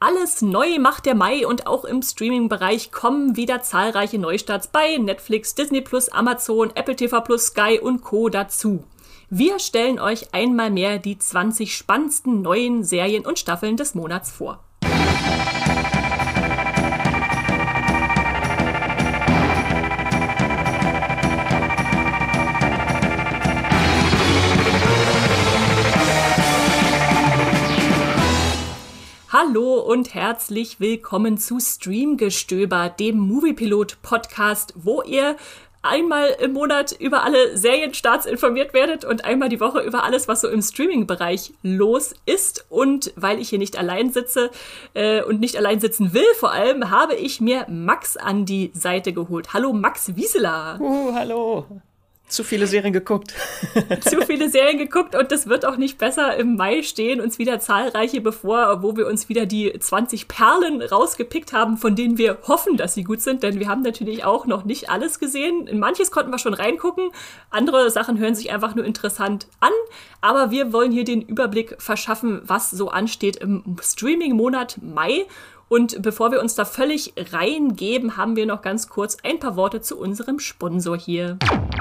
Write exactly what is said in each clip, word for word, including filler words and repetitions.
Alles neu macht der Mai und auch im Streaming-Bereich kommen wieder zahlreiche Neustarts bei Netflix, Disney Plus, Amazon, Apple T V Plus, Sky und Co. dazu. Wir stellen euch einmal mehr die zwanzig spannendsten neuen Serien und Staffeln des Monats vor. Hallo und herzlich willkommen zu Streamgestöber, dem Moviepilot-Podcast, wo ihr einmal im Monat über alle Serienstarts informiert werdet und einmal die Woche über alles, was so im Streaming-Bereich los ist. Und weil ich hier nicht allein sitze äh, und nicht allein sitzen will, vor allem habe ich mir Max an die Seite geholt. Hallo Max Wieseler. Uh, hallo. Zu viele Serien geguckt. Zu viele Serien geguckt und das wird auch nicht besser. Im Mai stehen uns wieder zahlreiche bevor, wo wir uns wieder die zwanzig Perlen rausgepickt haben, von denen wir hoffen, dass sie gut sind, denn wir haben natürlich auch noch nicht alles gesehen. In manches konnten wir schon reingucken, andere Sachen hören sich einfach nur interessant an, aber wir wollen hier den Überblick verschaffen, was so ansteht im Streaming-Monat Mai. Und bevor wir uns da völlig reingeben, haben wir noch ganz kurz ein paar Worte zu unserem Sponsor hier.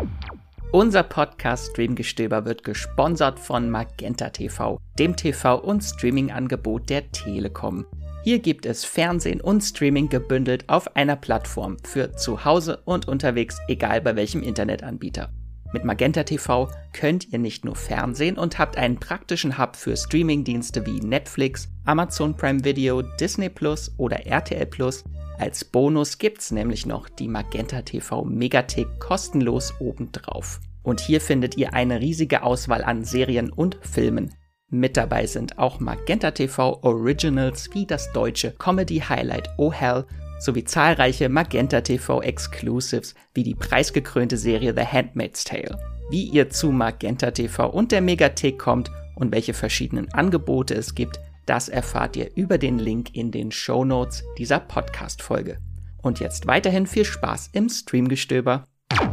Unser Podcast Streamgestöber wird gesponsert von Magenta T V, dem T V- und Streaming-Angebot der Telekom. Hier gibt es Fernsehen und Streaming gebündelt auf einer Plattform für zu Hause und unterwegs, egal bei welchem Internetanbieter. Mit Magenta T V könnt ihr nicht nur Fernsehen und habt einen praktischen Hub für Streamingdienste wie Netflix, Amazon Prime Video, Disney Plus oder R T L Plus. Als Bonus gibt's nämlich noch die Magenta T V Megathek kostenlos obendrauf. Und hier findet ihr eine riesige Auswahl an Serien und Filmen. Mit dabei sind auch Magenta T V Originals wie das deutsche Comedy-Highlight Oh Hell sowie zahlreiche Magenta T V Exclusives wie die preisgekrönte Serie The Handmaid's Tale. Wie ihr zu Magenta T V und der Megathek kommt und welche verschiedenen Angebote es gibt, das erfahrt ihr über den Link in den Shownotes dieser Podcast-Folge. Und jetzt weiterhin viel Spaß im Streamgestöber.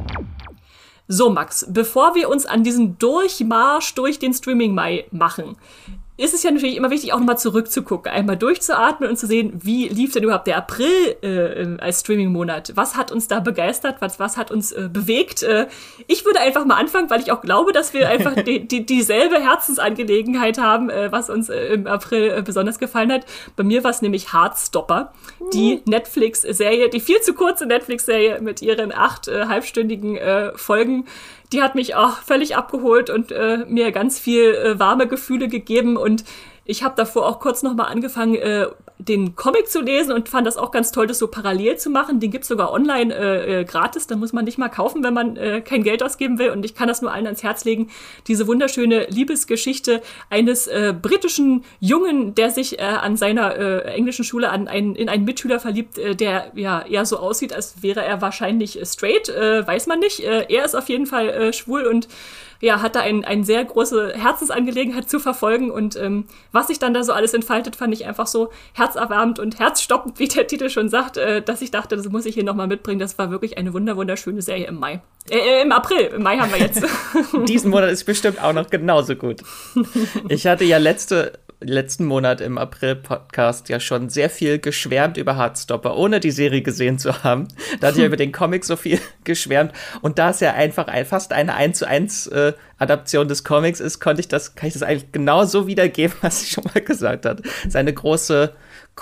So Max, bevor wir uns an diesen Durchmarsch durch den Streaming-Mai machen, ist es ja natürlich immer wichtig, auch nochmal zurückzugucken, einmal durchzuatmen und zu sehen, wie lief denn überhaupt der April äh, als Streaming-Monat? Was hat uns da begeistert? Was, was hat uns äh, bewegt? Äh, ich würde einfach mal anfangen, weil ich auch glaube, dass wir einfach die, die, dieselbe Herzensangelegenheit haben, äh, was uns äh, im April äh, besonders gefallen hat. Bei mir war es nämlich Heartstopper, mhm. die Netflix-Serie, die viel zu kurze Netflix-Serie mit ihren acht äh, halbstündigen äh, Folgen. Die hat mich auch völlig abgeholt und äh, mir ganz viel äh, warme Gefühle gegeben. Und ich habe davor auch kurz noch mal angefangen, äh, den Comic zu lesen und fand das auch ganz toll, das so parallel zu machen. Den gibt's sogar online äh, äh, gratis. Da muss man nicht mal kaufen, wenn man äh, kein Geld ausgeben will. Und ich kann das nur allen ans Herz legen. Diese wunderschöne Liebesgeschichte eines äh, britischen Jungen, der sich äh, an seiner äh, englischen Schule an einen, in einen Mitschüler verliebt, äh, der ja eher so aussieht, als wäre er wahrscheinlich äh, straight. Äh, weiß man nicht. Äh, er ist auf jeden Fall äh, schwul und ja, hat da ein, ein sehr große Herzensangelegenheit zu verfolgen und ähm, was sich dann da so alles entfaltet, fand ich einfach so herzerwärmend und herzstoppend, wie der Titel schon sagt, äh, dass ich dachte, das muss ich hier nochmal mitbringen. Das war wirklich eine wunder wunderschöne Serie im Mai. Äh, im April, im Mai haben wir jetzt. Diesen Monat ist bestimmt auch noch genauso gut. Ich hatte ja letzte letzten Monat im April-Podcast ja schon sehr viel geschwärmt über Heartstopper, ohne die Serie gesehen zu haben. Da hatte ich ja über den Comic so viel geschwärmt. Und da es ja einfach ein, fast eine eins zu eins äh, Adaption des Comics ist, konnte ich das, kann ich das eigentlich genau so wiedergeben, was ich schon mal gesagt habe. Seine große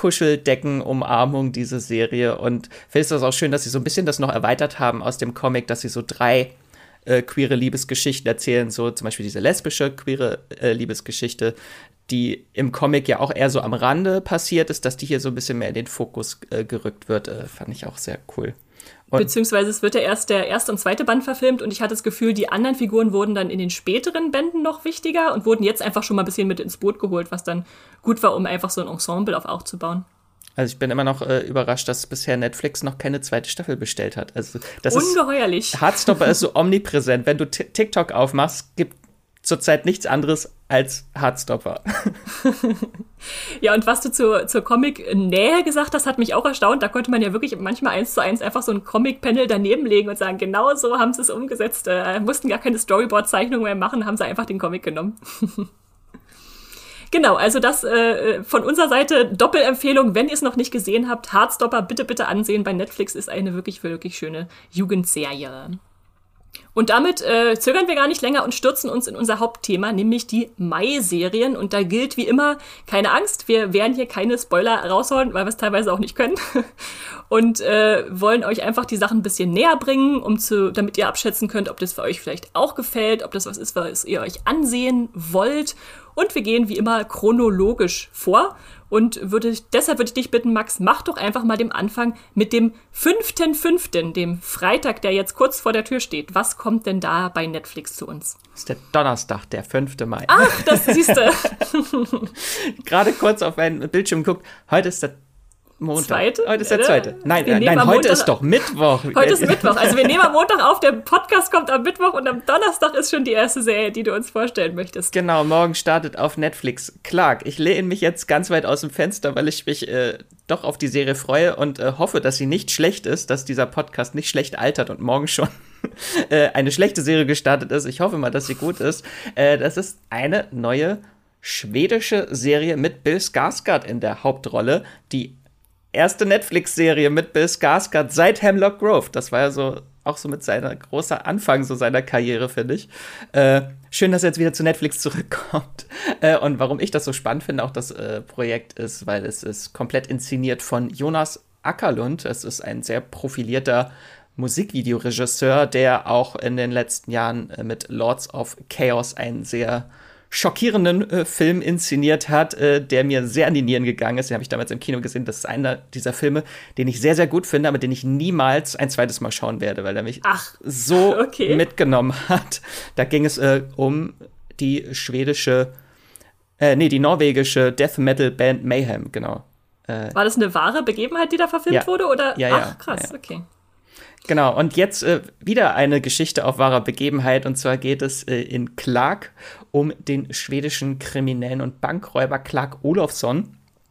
Kuscheldeckenumarmung, diese Serie. Und findest du das auch schön, dass sie so ein bisschen das noch erweitert haben aus dem Comic, dass sie so drei äh, queere Liebesgeschichten erzählen, so zum Beispiel diese lesbische queere äh, Liebesgeschichte, die im Comic ja auch eher so am Rande passiert ist, dass die hier so ein bisschen mehr in den Fokus äh, gerückt wird, äh, fand ich auch sehr cool. Und beziehungsweise es wird ja erst der erste und zweite Band verfilmt und ich hatte das Gefühl, die anderen Figuren wurden dann in den späteren Bänden noch wichtiger und wurden jetzt einfach schon mal ein bisschen mit ins Boot geholt, was dann gut war, um einfach so ein Ensemble auf aufzubauen. Also ich bin immer noch äh, überrascht, dass bisher Netflix noch keine zweite Staffel bestellt hat. Also das ungeheuerlich. Ist, Heartstopper ist so omnipräsent. Wenn du t- TikTok aufmachst, gibt zurzeit nichts anderes als Heartstopper. Ja, und was du zur, zur Comic-Nähe gesagt hast, hat mich auch erstaunt. Da konnte man ja wirklich manchmal eins zu eins einfach so ein Comic-Panel daneben legen und sagen, genau so haben sie es umgesetzt. Äh, mussten gar keine Storyboard-Zeichnung mehr machen, haben sie einfach den Comic genommen. Genau, also das äh, von unserer Seite Doppelempfehlung, wenn ihr es noch nicht gesehen habt, Heartstopper bitte, bitte ansehen. Bei Netflix ist eine wirklich, wirklich schöne Jugendserie. Und damit äh, zögern wir gar nicht länger und stürzen uns in unser Hauptthema, nämlich die Mai-Serien. Und da gilt wie immer, keine Angst, wir werden hier keine Spoiler raushauen, weil wir es teilweise auch nicht können. Und äh, wollen euch einfach die Sachen ein bisschen näher bringen, um zu, damit ihr abschätzen könnt, ob das für euch vielleicht auch gefällt, ob das was ist, was ihr euch ansehen wollt. Und wir gehen wie immer chronologisch vor. Und würde, deshalb würde ich dich bitten, Max, mach doch einfach mal den Anfang mit dem fünften fünften, dem Freitag, der jetzt kurz vor der Tür steht. Was kommt denn da bei Netflix zu uns? Das ist der Donnerstag, der fünfte Mai. Ach, das siehst du. Gerade kurz auf meinen Bildschirm geguckt. Heute ist der Montag. Zweite? Heute ist der zweite. Nein, Wir äh, nein, heute Montag, ist doch Mittwoch. Heute ist Mittwoch. Also wir nehmen am Montag auf, der Podcast kommt am Mittwoch und am Donnerstag ist schon die erste Serie, die du uns vorstellen möchtest. Genau, morgen startet auf Netflix Clark. Ich lehne mich jetzt ganz weit aus dem Fenster, weil ich mich äh, doch auf die Serie freue und äh, hoffe, dass sie nicht schlecht ist, dass dieser Podcast nicht schlecht altert und morgen schon äh, eine schlechte Serie gestartet ist. Ich hoffe mal, dass sie gut ist. Äh, das ist eine neue schwedische Serie mit Bill Skarsgård in der Hauptrolle, die erste Netflix-Serie mit Bill Skarsgård seit Hemlock Grove. Das war ja so auch so mit seiner großer Anfang so seiner Karriere, finde ich. Äh, schön, dass er jetzt wieder zu Netflix zurückkommt. Äh, und warum ich das so spannend finde, auch das äh, Projekt ist, weil es ist komplett inszeniert von Jonas Ackerlund. Es ist ein sehr profilierter Musikvideoregisseur, der auch in den letzten Jahren äh, mit Lords of Chaos einen sehr schockierenden äh, Film inszeniert hat, äh, der mir sehr an die Nieren gegangen ist. Den habe ich damals im Kino gesehen. Das ist einer dieser Filme, den ich sehr, sehr gut finde, aber den ich niemals ein zweites Mal schauen werde, weil er mich Ach, so okay. mitgenommen hat. Da ging es äh, um die schwedische, äh, nee, die norwegische Death Metal Band Mayhem, genau. Äh, War das eine wahre Begebenheit, die da verfilmt ja. wurde? Oder? Ja, ja. Ach, krass, ja, ja. okay. Genau, und jetzt äh, wieder eine Geschichte auf wahrer Begebenheit. Und zwar geht es äh, in Clark um den schwedischen Kriminellen und Bankräuber Clark Olofsson,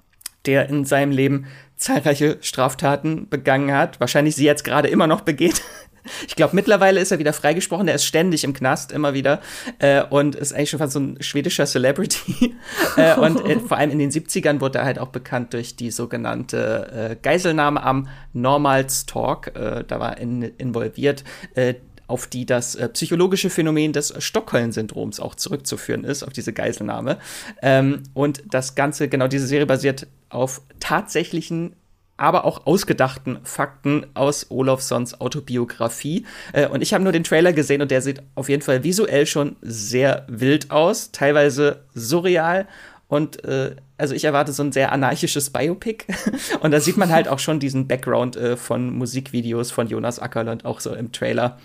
der in seinem Leben zahlreiche Straftaten begangen hat. Wahrscheinlich sie jetzt gerade immer noch begeht. Ich glaube, mittlerweile ist er wieder freigesprochen. Der ist ständig im Knast, immer wieder. Äh, und ist eigentlich schon fast so ein schwedischer Celebrity. äh, und äh, vor allem in den siebzigern wurde er halt auch bekannt durch die sogenannte äh, Geiselnahme am Normalstalk. Äh, da war er in, involviert, äh, auf die das äh, psychologische Phänomen des Stockholm-Syndroms auch zurückzuführen ist, auf diese Geiselnahme. Ähm, und das Ganze, genau diese Serie basiert auf tatsächlichen aber auch ausgedachten Fakten aus Olofssons Autobiografie. Äh, und ich habe nur den Trailer gesehen und der sieht auf jeden Fall visuell schon sehr wild aus, teilweise surreal. Und äh, also ich erwarte so ein sehr anarchisches Biopic. Und da sieht man halt auch schon diesen Background äh, von Musikvideos von Jonas Ackerlund auch so im Trailer.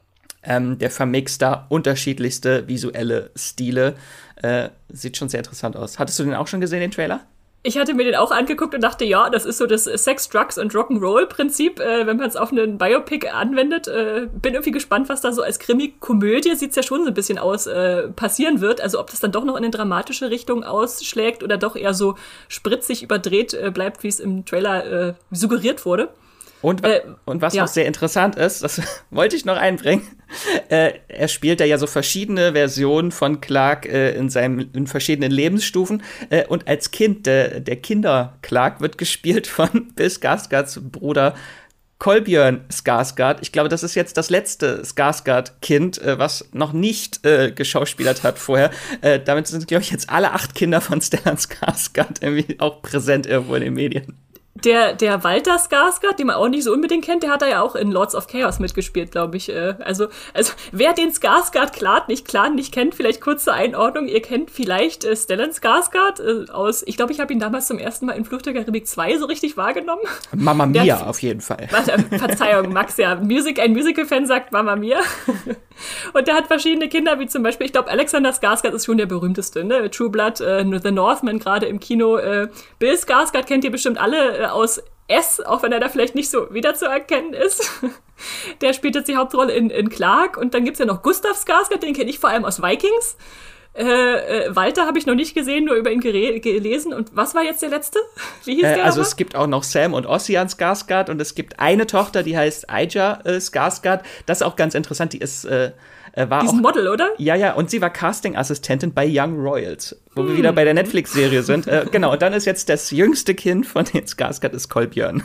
Ähm, der vermixt da unterschiedlichste visuelle Stile. Äh, sieht schon sehr interessant aus. Hattest du den auch schon gesehen, den Trailer? Ich hatte mir den auch angeguckt und dachte, ja, das ist so das Sex, Drugs und Rock'n'Roll-Prinzip, äh, wenn man es auf einen Biopic anwendet. Äh, bin irgendwie gespannt, was da so als Krimi-Komödie, sieht's ja schon so ein bisschen aus, äh, passieren wird. Also ob das dann doch noch in eine dramatische Richtung ausschlägt oder doch eher so spritzig überdreht äh, bleibt, wie es im Trailer äh, suggeriert wurde. Und, äh, und was ja. noch sehr interessant ist, das wollte ich noch einbringen, äh, er spielt da ja so verschiedene Versionen von Clark äh, in seinem in verschiedenen Lebensstufen. Äh, und als Kind, der, der Kinder-Clark wird gespielt von Bill Skarsgårds Bruder Kolbjörn Skarsgård. Ich glaube, das ist jetzt das letzte Skarsgård-Kind, äh, was noch nicht äh, geschauspielert hat vorher. Äh, damit sind, glaube ich, jetzt alle acht Kinder von Stellan Skarsgård irgendwie auch präsent irgendwo in den Medien. Der, der Walter Skarsgård, den man auch nicht so unbedingt kennt, der hat da ja auch in Lords of Chaos mitgespielt, glaube ich. Also, also wer den Skarsgård-Clan nicht, Clan nicht kennt, vielleicht kurz zur Einordnung, ihr kennt vielleicht äh, Stellan Skarsgård äh, aus, ich glaube, ich habe ihn damals zum ersten Mal in Flucht der Karibik zwei so richtig wahrgenommen. Mamma Mia, auf jeden Fall. Warte, Verzeihung, Max, ja, Music, ein Musical-Fan sagt Mamma Mia. Und der hat verschiedene Kinder, wie zum Beispiel, ich glaube, Alexander Skarsgård ist schon der berühmteste, ne? True Blood, äh, The Northman gerade im Kino. Äh, Bill Skarsgård kennt ihr bestimmt alle äh, aus S, auch wenn er da vielleicht nicht so wiederzuerkennen ist. Der spielt jetzt die Hauptrolle in, in Clark. Und dann gibt's ja noch Gustav Skarsgård, den kenne ich vor allem aus Vikings. Äh, äh, Walter habe ich noch nicht gesehen, nur über ihn gere- gelesen. Und was war jetzt der letzte? Wie hieß äh, der? Also aber? Es gibt auch noch Sam und Ossian Skarsgård und es gibt eine Tochter, die heißt Aija äh, Skarsgård. Das ist auch ganz interessant, die ist äh, Äh, war Diesen auch, Model, oder? Ja, ja, und sie war Casting-Assistentin bei Young Royals, wo hm. wir wieder bei der Netflix-Serie sind. Äh, genau, und dann ist jetzt das jüngste Kind von den Skarsgård ist Kolbjörn.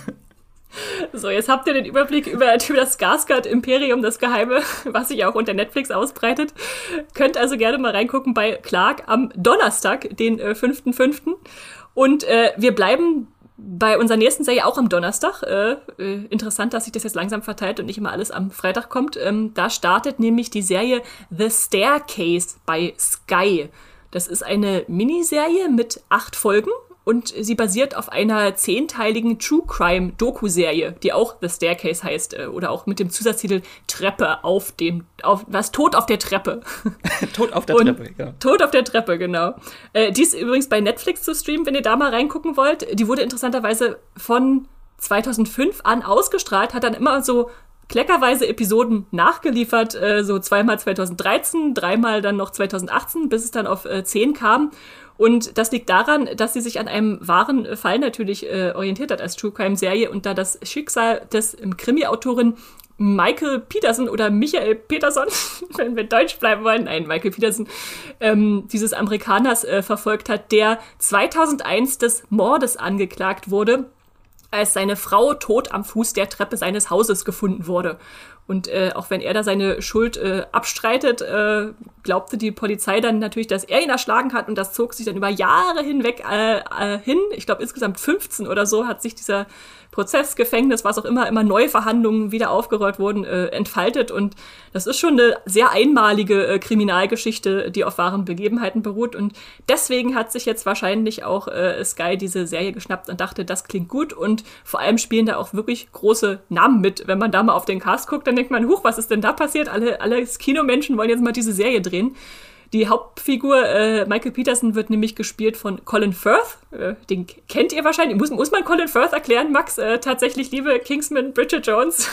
So, jetzt habt ihr den Überblick über, über das Skarsgård-Imperium, das Geheime, was sich auch unter Netflix ausbreitet. Könnt also gerne mal reingucken bei Clark am Donnerstag, den äh, fünften fünften Und äh, wir bleiben bei unserer nächsten Serie auch am Donnerstag. Äh, äh, interessant, dass sich das jetzt langsam verteilt und nicht immer alles am Freitag kommt. Ähm, da startet nämlich die Serie The Staircase bei Sky. Das ist eine Miniserie mit acht Folgen. Und sie basiert auf einer zehnteiligen True-Crime-Doku-Serie, die auch The Staircase heißt, äh, oder auch mit dem Zusatztitel Treppe auf dem, auf, was, Tod auf der Treppe. Tod auf der Und Treppe, ja. Tod auf der Treppe, genau. Äh, die ist übrigens bei Netflix zu streamen, wenn ihr da mal reingucken wollt. Die wurde interessanterweise von zweitausendfünf an ausgestrahlt, hat dann immer so kleckerweise Episoden nachgeliefert, äh, so zweimal zweitausenddreizehn, dreimal dann noch zweitausendachtzehn, bis es dann auf äh, zehn kam. Und das liegt daran, dass sie sich an einem wahren Fall natürlich äh, orientiert hat als True-Crime-Serie und da das Schicksal des ähm, Krimi-Autorin Michael Peterson oder Michael Peterson, wenn wir Deutsch bleiben wollen, nein, Michael Peterson, ähm, dieses Amerikaners äh, verfolgt hat, der zweitausendeins des Mordes angeklagt wurde, als seine Frau tot am Fuß der Treppe seines Hauses gefunden wurde. Und äh, auch wenn er da seine Schuld äh, abstreitet, äh, glaubte die Polizei dann natürlich, dass er ihn erschlagen hat und das zog sich dann über Jahre hinweg äh, äh, hin. Ich glaube insgesamt fünfzehn oder so hat sich dieser Prozess, Gefängnis, was auch immer, immer neue Verhandlungen wieder aufgerollt wurden, äh, entfaltet. Und das ist schon eine sehr einmalige äh, Kriminalgeschichte, die auf wahren Begebenheiten beruht. Und deswegen hat sich jetzt wahrscheinlich auch äh, Sky diese Serie geschnappt und dachte, das klingt gut. Und vor allem spielen da auch wirklich große Namen mit. Wenn man da mal auf den Cast guckt, dann denkt man, huch, was ist denn da passiert? Alle, alle Kinomenschen wollen jetzt mal diese Serie drehen. Die Hauptfigur, äh, Michael Peterson, wird nämlich gespielt von Colin Firth. Äh, den kennt ihr wahrscheinlich. Muss, muss man Colin Firth erklären, Max? Äh, tatsächlich, liebe Kingsman, Bridget Jones.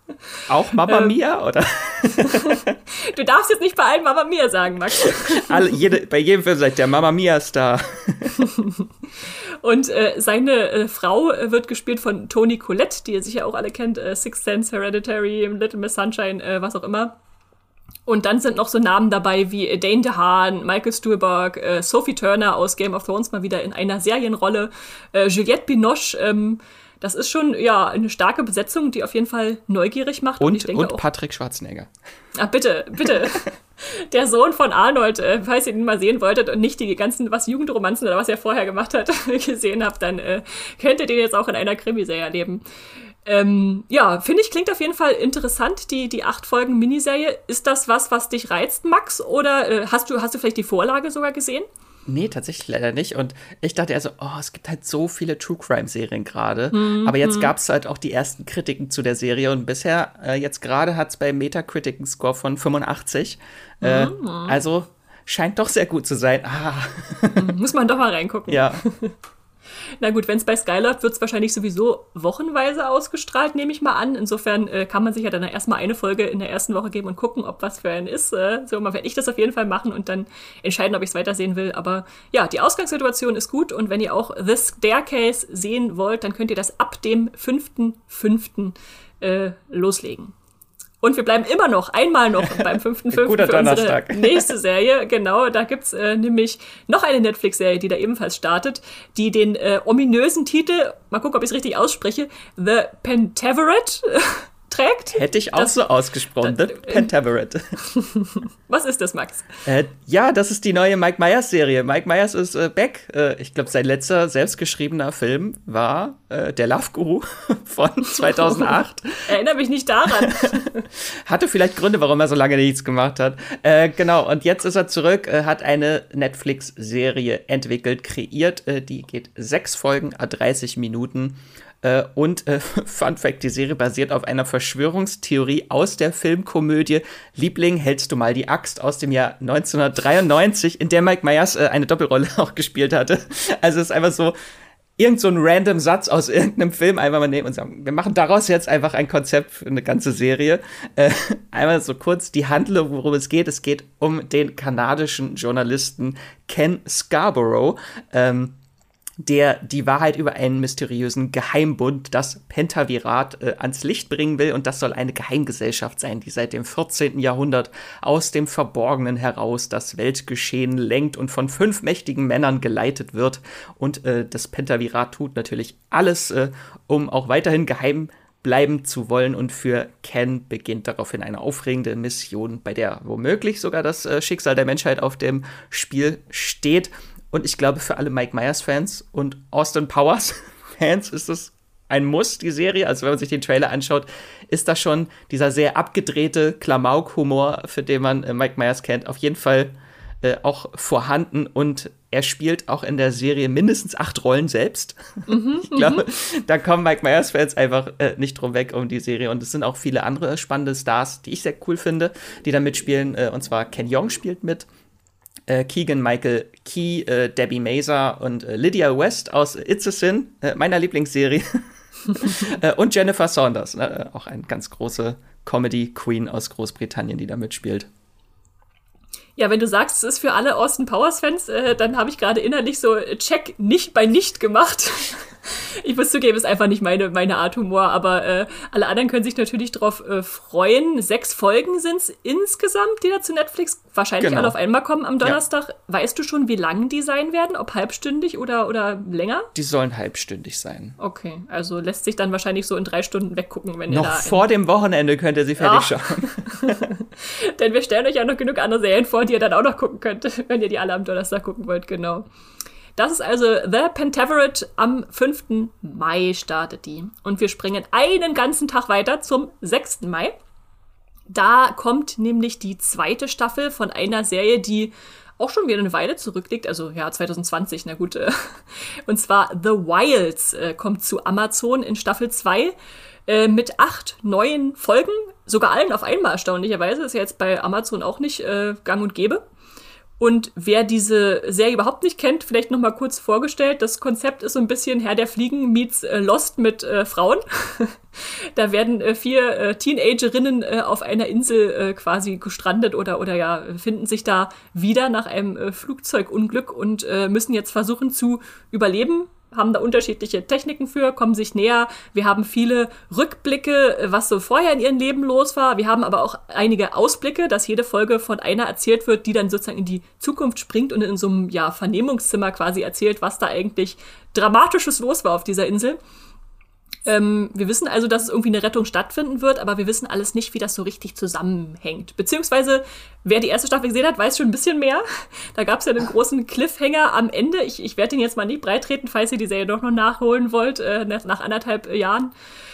Auch Mamma ähm, Mia, oder? Du darfst jetzt nicht bei allen Mamma Mia sagen, Max. Alle, jede, bei jedem Film sagt der Mamma Mia-Star. Und äh, seine äh, Frau äh, wird gespielt von Toni Collette, die ihr sicher auch alle kennt. Äh, Sixth Sense, Hereditary, Little Miss Sunshine, äh, was auch immer. Und dann sind noch so Namen dabei wie Dane DeHaan, Michael Stuhlbarg, äh, Sophie Turner aus Game of Thrones mal wieder in einer Serienrolle, äh, Juliette Binoche. Ähm, das ist schon ja eine starke Besetzung, die auf jeden Fall neugierig macht. Und, und, ich denke und auch, Patrick Schwarzenegger. Ach, bitte, bitte. Der Sohn von Arnold, äh, falls ihr ihn mal sehen wolltet und nicht die ganzen was Jugendromanzen oder was er vorher gemacht hat, gesehen habt, dann äh, könnt ihr den jetzt auch in einer Krimiserie erleben. Ähm, ja, finde ich, klingt auf jeden Fall interessant, die, die acht Folgen Miniserie. Ist das was, was dich reizt, Max? Oder äh, hast du, hast du vielleicht die Vorlage sogar gesehen? Nee, tatsächlich leider nicht. Und ich dachte also, oh, es gibt halt so viele True-Crime-Serien gerade. Mhm. Aber jetzt gab es halt auch die ersten Kritiken zu der Serie. Und bisher, äh, jetzt gerade hat es bei Metacritic einen Score von fünfundachtzig. Mhm. Äh, also scheint doch sehr gut zu sein. Ah. Muss man doch mal reingucken. Ja. Na gut, wenn es bei Sky läuft, wird es wahrscheinlich sowieso wochenweise ausgestrahlt, nehme ich mal an. Insofern äh, kann man sich ja dann erstmal eine Folge in der ersten Woche geben und gucken, ob was für einen ist. Äh, so mal werde ich das auf jeden Fall machen und dann entscheiden, ob ich es weitersehen will. Aber ja, die Ausgangssituation ist gut und wenn ihr auch The Staircase sehen wollt, dann könnt ihr das ab dem fünften fünften äh, loslegen. Und wir bleiben immer noch, einmal noch beim fünften fünften Guter für Donnerstag. unsere nächste Serie. Genau, da gibt's äh, nämlich noch eine Netflix-Serie, die da ebenfalls startet, die den äh, ominösen Titel, mal gucken, ob ich es richtig ausspreche, The Pentaverate trägt. Hätte ich auch das, so ausgesprochen, das, The Pentaverate. Was ist das, Max? Äh, ja, das ist die neue Mike Myers-Serie. Mike Myers ist äh, back. Äh, ich glaube, sein letzter selbstgeschriebener Film war äh, Der Love Guru von zweitausendacht. Erinnere mich nicht daran. Hatte vielleicht Gründe, warum er so lange nichts gemacht hat. Äh, genau, und jetzt ist er zurück, äh, hat eine Netflix-Serie entwickelt, kreiert. Äh, die geht sechs Folgen, à dreißig Minuten. Uh, und uh, Fun Fact, die Serie basiert auf einer Verschwörungstheorie aus der Filmkomödie Liebling, hältst du mal die Axt aus dem Jahr neunzehnhundertdreiundneunzig, in der Mike Myers uh, eine Doppelrolle auch gespielt hatte. Also es ist einfach so irgend so ein random Satz aus irgendeinem Film einfach mal nehmen und sagen, wir machen daraus jetzt einfach ein Konzept für eine ganze Serie. Uh, einmal so kurz die Handlung, worum es geht. Es geht um den kanadischen Journalisten Ken Scarborough, ähm, der die Wahrheit über einen mysteriösen Geheimbund, das Pentavirat, äh, ans Licht bringen will. Und das soll eine Geheimgesellschaft sein, die seit dem vierzehnten Jahrhundert aus dem Verborgenen heraus das Weltgeschehen lenkt und von fünf mächtigen Männern geleitet wird. Und äh, das Pentavirat tut natürlich alles, äh, um auch weiterhin geheim bleiben zu wollen. Und für Ken beginnt daraufhin eine aufregende Mission, bei der womöglich sogar das äh, Schicksal der Menschheit auf dem Spiel steht. Und ich glaube, für alle Mike Myers-Fans und Austin Powers-Fans ist es ein Muss, die Serie. Also wenn man sich den Trailer anschaut, ist da schon dieser sehr abgedrehte Klamauk-Humor, für den man äh, Mike Myers kennt, auf jeden Fall äh, auch vorhanden. Und er spielt auch in der Serie mindestens acht Rollen selbst. Mhm, ich glaube, da kommen Mike Myers-Fans einfach äh, nicht drum weg um die Serie. Und es sind auch viele andere spannende Stars, die ich sehr cool finde, die da mitspielen. Äh, und zwar Ken Jeong spielt mit. Äh, Keegan-Michael Key, äh, Debbie Mazar und äh, Lydia West aus It's a Sin, äh, meiner Lieblingsserie. äh, und Jennifer Saunders, äh, auch eine ganz große Comedy-Queen aus Großbritannien, die da mitspielt. Ja, wenn du sagst, es ist für alle Austin Powers-Fans, äh, dann habe ich gerade innerlich so Check nicht bei nicht gemacht. Ich muss zugeben, ist einfach nicht meine, meine Art Humor, aber äh, alle anderen können sich natürlich drauf äh, freuen. Sechs Folgen sind es insgesamt, die da zu Netflix wahrscheinlich genau. alle auf einmal kommen am Donnerstag. Ja. Weißt du schon, wie lang die sein werden? Ob halbstündig oder, oder länger? Die sollen halbstündig sein. Okay, also lässt sich dann wahrscheinlich so in drei Stunden weggucken, wenn noch ihr da... Noch vor dem Wochenende könnt ihr sie fertig ja. schauen. Denn wir stellen euch ja noch genug andere Serien vor, die ihr dann auch noch gucken könnt, wenn ihr die alle am Donnerstag gucken wollt, genau. Das ist also The Pentaverate. Am fünften Mai startet die. Und wir springen einen ganzen Tag weiter zum sechsten Mai. Da kommt nämlich die zweite Staffel von einer Serie, die auch schon wieder eine Weile zurückliegt. Also ja, zwanzig zwanzig, na gut. Und zwar The Wilds kommt zu Amazon in Staffel zwei mit acht neuen Folgen. Sogar allen auf einmal erstaunlicherweise. Ist ja jetzt bei Amazon auch nicht äh, gang und gäbe. Und wer diese Serie überhaupt nicht kennt, vielleicht noch mal kurz vorgestellt. Das Konzept ist so ein bisschen Herr der Fliegen meets äh, Lost mit äh, Frauen. Da werden äh, vier äh, Teenagerinnen äh, auf einer Insel äh, quasi gestrandet oder oder ja finden sich da wieder nach einem äh, Flugzeugunglück und äh, müssen jetzt versuchen zu überleben. Haben da unterschiedliche Techniken für, kommen sich näher. Wir haben viele Rückblicke, was so vorher in ihrem Leben los war. Wir haben aber auch einige Ausblicke, dass jede Folge von einer erzählt wird, die dann sozusagen in die Zukunft springt und in so einem ja, Vernehmungszimmer quasi erzählt, was da eigentlich Dramatisches los war auf dieser Insel. Ähm, wir wissen also, dass es irgendwie eine Rettung stattfinden wird, aber wir wissen alles nicht, wie das so richtig zusammenhängt. Beziehungsweise, wer die erste Staffel gesehen hat, weiß schon ein bisschen mehr. Da gab es ja einen großen Cliffhanger am Ende. Ich, ich werde den jetzt mal nicht breittreten, falls ihr die Serie doch noch nachholen wollt, äh, nach, nach anderthalb Jahren.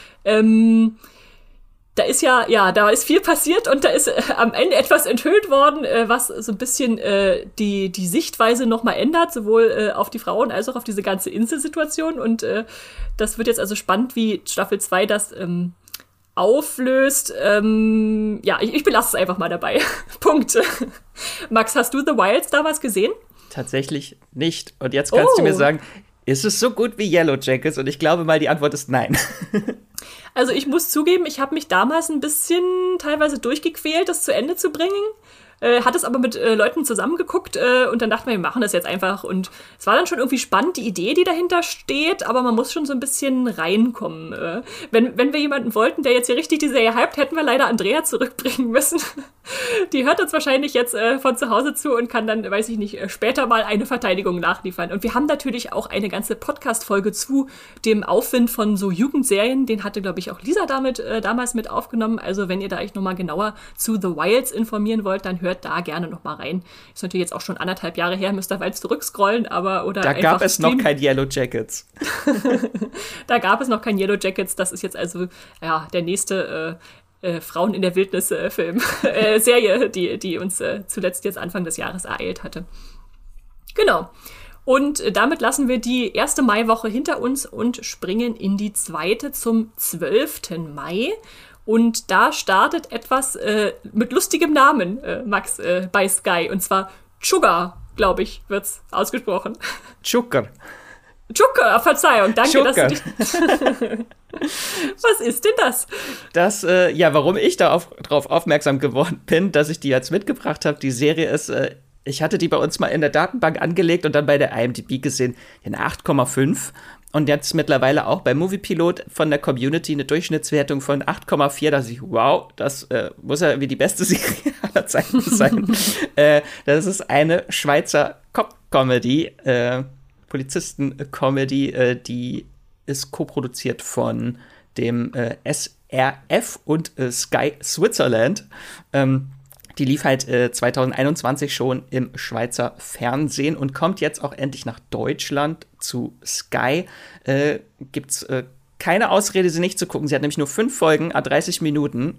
Ähm, da ist ja, ja, da ist viel passiert und da ist äh, am Ende etwas enthüllt worden, äh, was so ein bisschen äh, die, die Sichtweise nochmal ändert, sowohl äh, auf die Frauen als auch auf diese ganze Inselsituation. Und äh, das wird jetzt also spannend, wie Staffel zwei das ähm, auflöst. Ähm, ja, ich, ich belasse es einfach mal dabei. Punkt. Max, hast du The Wilds damals gesehen? Tatsächlich nicht. Und jetzt kannst oh. du mir sagen, ist es so gut wie Yellow Jackets? Und ich glaube mal, die Antwort ist nein. Also ich muss zugeben, ich habe mich damals ein bisschen teilweise durchgequält, das zu Ende zu bringen. Äh, hat es aber mit äh, Leuten zusammengeguckt äh, und dann dachten wir, wir machen das jetzt einfach. Und es war dann schon irgendwie spannend, die Idee, die dahinter steht, aber man muss schon so ein bisschen reinkommen. Äh, wenn, wenn wir jemanden wollten, der jetzt hier richtig die Serie hypt, hätten wir leider Andrea zurückbringen müssen. Die hört uns wahrscheinlich jetzt äh, von zu Hause zu und kann dann, weiß ich nicht, später mal eine Verteidigung nachliefern. Und wir haben natürlich auch eine ganze Podcast-Folge zu dem Aufwind von so Jugendserien. Den hatte, glaube ich, auch Lisa damit äh, damals mit aufgenommen. Also wenn ihr da euch nochmal genauer zu The Wilds informieren wollt, dann hört da gerne noch mal rein. Ist natürlich jetzt auch schon anderthalb Jahre her, müsst ihr weit zurückscrollen, aber oder da gab es streamen. Noch kein Yellow Jackets. Da gab es noch kein Yellow Jackets. Das ist jetzt also ja der nächste äh, äh, Frauen in der Wildnis äh, Film äh, Serie, die die uns äh, zuletzt jetzt Anfang des Jahres ereilt hatte. Genau. Und äh, damit lassen wir die erste Maiwoche hinter uns und springen in die zweite zum zwölften Mai. Und da startet etwas äh, mit lustigem Namen, äh, Max, äh, bei Sky. Und zwar Sugar, glaube ich, wird's ausgesprochen. Sugar. Sugar, Verzeihung, danke, Sugar. dass du dich... Was ist denn das? Das, äh, ja, warum ich da auf, drauf aufmerksam geworden bin, dass ich die jetzt mitgebracht habe, die Serie ist äh, ich hatte die bei uns mal in der Datenbank angelegt und dann bei der I M D B gesehen, eine acht Komma fünf. Und jetzt mittlerweile auch bei Moviepilot von der Community eine Durchschnittswertung von acht Komma vier. Da dachte ich, wow, das äh, muss ja wie die beste Serie aller Zeiten sein. äh, das ist eine Schweizer Cop-Comedy, äh, Polizisten-Comedy, äh, die ist co-produziert von dem äh, S R F und äh, Sky Switzerland. Ähm, Die lief halt äh, zwanzig einundzwanzig schon im Schweizer Fernsehen und kommt jetzt auch endlich nach Deutschland zu Sky. Äh, gibt's äh, keine Ausrede, sie nicht zu gucken. Sie hat nämlich nur fünf Folgen, à dreißig Minuten.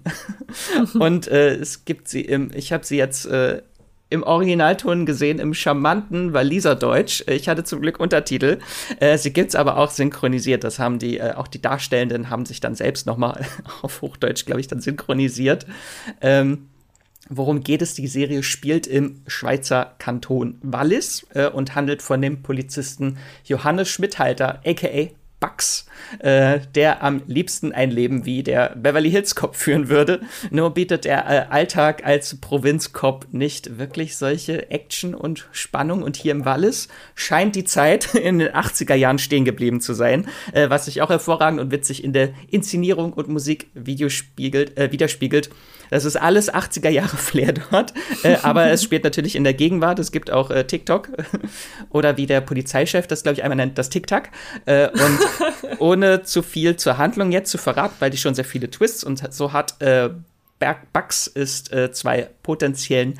Und äh, es gibt sie im, ich habe sie jetzt äh, im Originalton gesehen, im charmanten Walliser Deutsch. Ich hatte zum Glück Untertitel. Äh, sie gibt's aber auch synchronisiert. Das haben die, äh, auch die Darstellenden haben sich dann selbst noch mal auf Hochdeutsch, glaube ich, dann synchronisiert. Ähm, Worum geht es? Die Serie spielt im Schweizer Kanton Wallis äh, und handelt von dem Polizisten Johannes Schmidhalter, aka Bugs, äh, der am liebsten ein Leben wie der Beverly Hills Cop führen würde. Nur bietet der äh, Alltag als Provinzcop nicht wirklich solche Action und Spannung. Und hier im Wallis scheint die Zeit in den achtziger Jahren stehen geblieben zu sein, äh, was sich auch hervorragend und witzig in der Inszenierung und Musikvideo spiegelt, äh, widerspiegelt. Das ist alles achtziger Jahre Flair dort, äh, aber es spielt natürlich in der Gegenwart. Es gibt auch äh, TikTok oder wie der Polizeichef das, glaube ich, einmal nennt, das TikTok. Äh, und ohne zu viel zur Handlung jetzt zu verraten, weil die schon sehr viele Twists und so hat, äh, Bugs ist äh, zwei potenziellen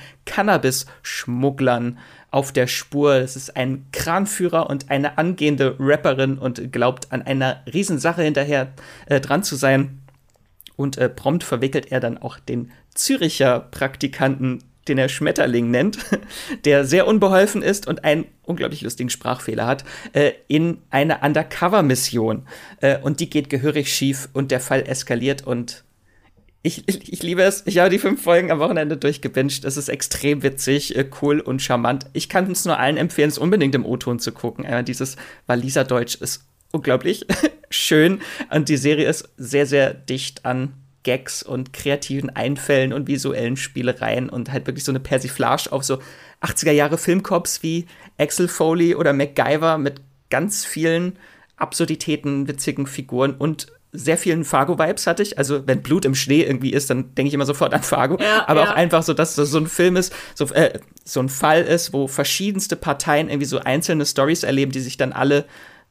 Cannabis-Schmugglern auf der Spur. Das ist ein Kranführer und eine angehende Rapperin und glaubt an einer Riesensache hinterher äh, dran zu sein. Und äh, prompt verwickelt er dann auch den Züricher Praktikanten, den er Schmetterling nennt, der sehr unbeholfen ist und einen unglaublich lustigen Sprachfehler hat, äh, in eine Undercover-Mission. Äh, und die geht gehörig schief und der Fall eskaliert und ich, ich, ich liebe es. Ich habe die fünf Folgen am Wochenende durchgebinged. Es ist extrem witzig, äh, cool und charmant. Ich kann es nur allen empfehlen, es unbedingt im O-Ton zu gucken. Äh, dieses Walliser Deutsch ist unglaublich schön. Und die Serie ist sehr, sehr dicht an Gags und kreativen Einfällen und visuellen Spielereien und halt wirklich so eine Persiflage auf so achtziger Jahre Filmcops wie Axel Foley oder MacGyver mit ganz vielen Absurditäten, witzigen Figuren und sehr vielen Fargo-Vibes hatte ich. Also wenn Blut im Schnee irgendwie ist, dann denke ich immer sofort an Fargo. Ja, aber ja. Auch einfach so, dass das so ein Film ist, so, äh, so ein Fall ist, wo verschiedenste Parteien irgendwie so einzelne Storys erleben, die sich dann alle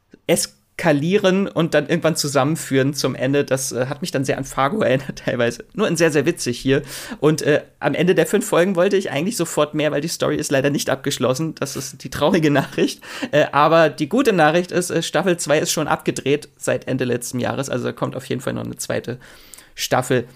eskalieren und dann irgendwann zusammenführen zum Ende. Das äh, hat mich dann sehr an Fargo erinnert teilweise. Nur in sehr, sehr witzig hier. Und äh, am Ende der fünf Folgen wollte ich eigentlich sofort mehr, weil die Story ist leider nicht abgeschlossen. Das ist die traurige Nachricht. Äh, aber die gute Nachricht ist, äh, Staffel zwei ist schon abgedreht seit Ende letzten Jahres. Also da kommt auf jeden Fall noch eine zweite Staffel.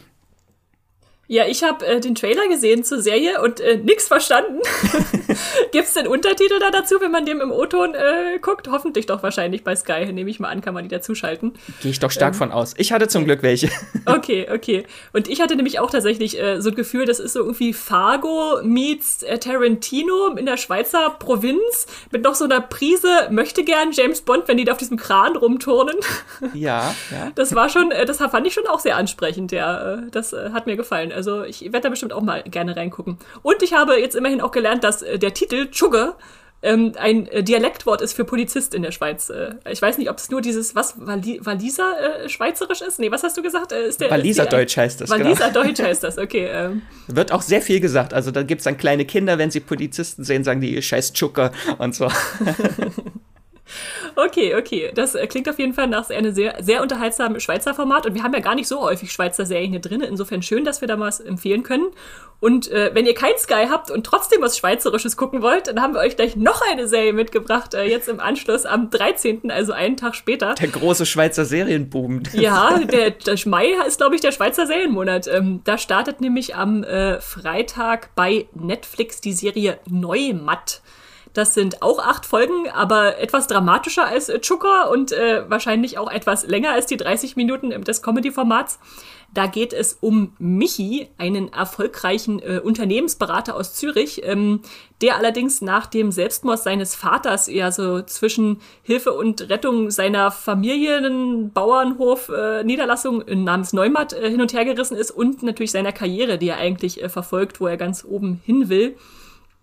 Ja, ich habe äh, den Trailer gesehen zur Serie und äh, nix verstanden. Gibt's denn Untertitel da dazu, wenn man dem im O-Ton äh, guckt? Hoffentlich doch wahrscheinlich bei Sky, nehme ich mal an, kann man die dazuschalten. Gehe ich doch stark ähm, von aus. Ich hatte zum Glück welche. Okay, okay. Und ich hatte nämlich auch tatsächlich äh, so ein Gefühl, das ist so irgendwie Fargo meets äh, Tarantino in der Schweizer Provinz mit noch so einer Prise möchte gern James Bond, wenn die da auf diesem Kran rumturnen. Ja, ja. Das war schon, äh, das fand ich schon auch sehr ansprechend, ja. Äh, das äh, hat mir gefallen. Also ich werde da bestimmt auch mal gerne reingucken. Und ich habe jetzt immerhin auch gelernt, dass äh, der Titel Chugger ähm, ein äh, Dialektwort ist für Polizist in der Schweiz. Äh, ich weiß nicht, ob es nur dieses, was, Walli- Walliser äh, Schweizerisch ist? Nee, was hast du gesagt? Äh, ist der, Walliser ist die, Deutsch heißt das, Walliser genau. Deutsch heißt das, okay. Ähm. Wird auch sehr viel gesagt. Also da gibt es dann kleine Kinder, wenn sie Polizisten sehen, sagen die, scheiß Chugger und so. Okay, okay. Das äh, klingt auf jeden Fall nach einem sehr, sehr unterhaltsamen Schweizer Format. Und wir haben ja gar nicht so häufig Schweizer Serien hier drin. Insofern schön, dass wir da was empfehlen können. Und äh, wenn ihr kein Sky habt und trotzdem was Schweizerisches gucken wollt, dann haben wir euch gleich noch eine Serie mitgebracht. Äh, jetzt im Anschluss am dreizehnten, also einen Tag später. Der große Schweizer Serienboom. Ja, der, der Mai ist, glaube ich, der Schweizer Serienmonat. Ähm, da startet nämlich am äh, Freitag bei Netflix die Serie Neumatt. Das sind auch acht Folgen, aber etwas dramatischer als äh, Chugger und äh, wahrscheinlich auch etwas länger als die dreißig Minuten des Comedy-Formats. Da geht es um Michi, einen erfolgreichen äh, Unternehmensberater aus Zürich, ähm, der allerdings nach dem Selbstmord seines Vaters eher so zwischen Hilfe und Rettung seiner Familienbauernhof-Niederlassung äh, namens Neumatt äh, hin und her gerissen ist und natürlich seiner Karriere, die er eigentlich äh, verfolgt, wo er ganz oben hin will.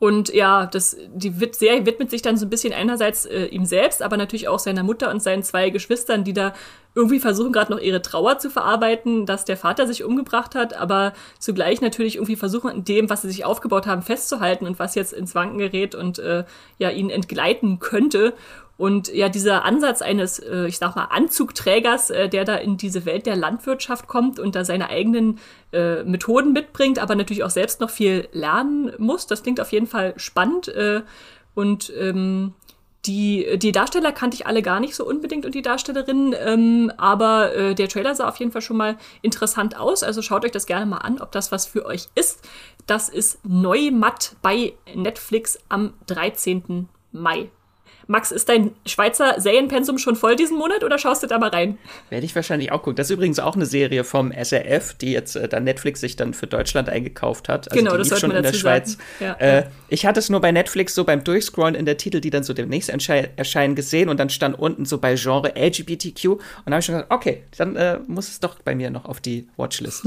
Und ja, das, die Serie widmet sich dann so ein bisschen einerseits äh, ihm selbst, aber natürlich auch seiner Mutter und seinen zwei Geschwistern, die da irgendwie versuchen gerade noch ihre Trauer zu verarbeiten, dass der Vater sich umgebracht hat, aber zugleich natürlich irgendwie versuchen, an dem, was sie sich aufgebaut haben, festzuhalten und was jetzt ins Wanken gerät und äh, ja ihnen entgleiten könnte. Und ja, dieser Ansatz eines, äh, ich sag mal, Anzugträgers, äh, der da in diese Welt der Landwirtschaft kommt und da seine eigenen äh, Methoden mitbringt, aber natürlich auch selbst noch viel lernen muss, das klingt auf jeden Fall spannend. Äh, und ähm, die, die Darsteller kannte ich alle gar nicht so unbedingt und die Darstellerinnen, ähm, aber äh, der Trailer sah auf jeden Fall schon mal interessant aus. Also schaut euch das gerne mal an, ob das was für euch ist. Das ist Neumatt bei Netflix am dreizehnten Mai. Max, ist dein Schweizer Serienpensum schon voll diesen Monat oder schaust du da mal rein? Werde ich wahrscheinlich auch gucken. Das ist übrigens auch eine Serie vom S R F, die jetzt äh, dann Netflix sich dann für Deutschland eingekauft hat. Also genau, die das lief sollte schon man in der dazu Schweiz. Ja, äh, ja. Ich hatte es nur bei Netflix so beim Durchscrollen in der Titel, die dann so demnächst erscheinen, gesehen und dann stand unten so bei Genre L G B T Q und dann habe ich schon gesagt, okay, dann äh, muss es doch bei mir noch auf die Watchlist.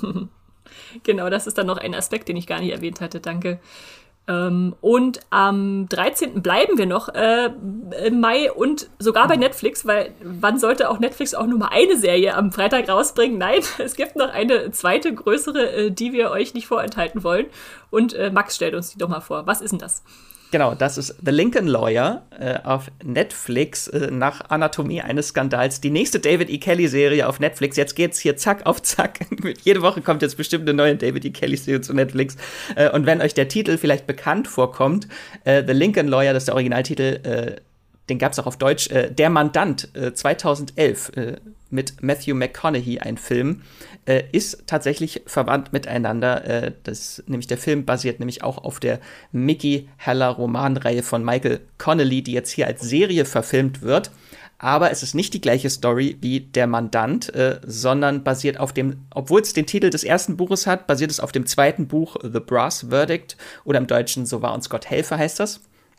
Genau, das ist dann noch ein Aspekt, den ich gar nicht erwähnt hatte. Danke. Ähm, und am dreizehnten bleiben wir noch äh, im Mai und sogar bei Netflix, weil wann sollte auch Netflix auch nur mal eine Serie am Freitag rausbringen? Nein, es gibt noch eine zweite, größere, äh, die wir euch nicht vorenthalten wollen. Und äh, Max stellt uns die doch mal vor. Was ist denn das? Genau, das ist The Lincoln Lawyer äh, auf Netflix äh, nach Anatomie eines Skandals. Die nächste David E. Kelly-Serie auf Netflix. Jetzt geht's hier zack auf zack. Jede Woche kommt jetzt bestimmt eine neue David E. Kelly-Serie zu Netflix. Äh, und wenn euch der Titel vielleicht bekannt vorkommt, äh, The Lincoln Lawyer, das ist der Originaltitel, äh, den gab's auch auf Deutsch, äh, Der Mandant, äh, zweitausendelf, äh, mit Matthew McConaughey, ein Film, äh, ist tatsächlich verwandt miteinander. Äh, das, nämlich der Film basiert nämlich auch auf der Mickey Heller Romanreihe von Michael Connelly, die jetzt hier als Serie verfilmt wird. Aber es ist nicht die gleiche Story wie Der Mandant, äh, sondern basiert auf dem, obwohl es den Titel des ersten Buches hat, basiert es auf dem zweiten Buch The Brass Verdict oder im Deutschen So wahr uns Gott helfe heißt das.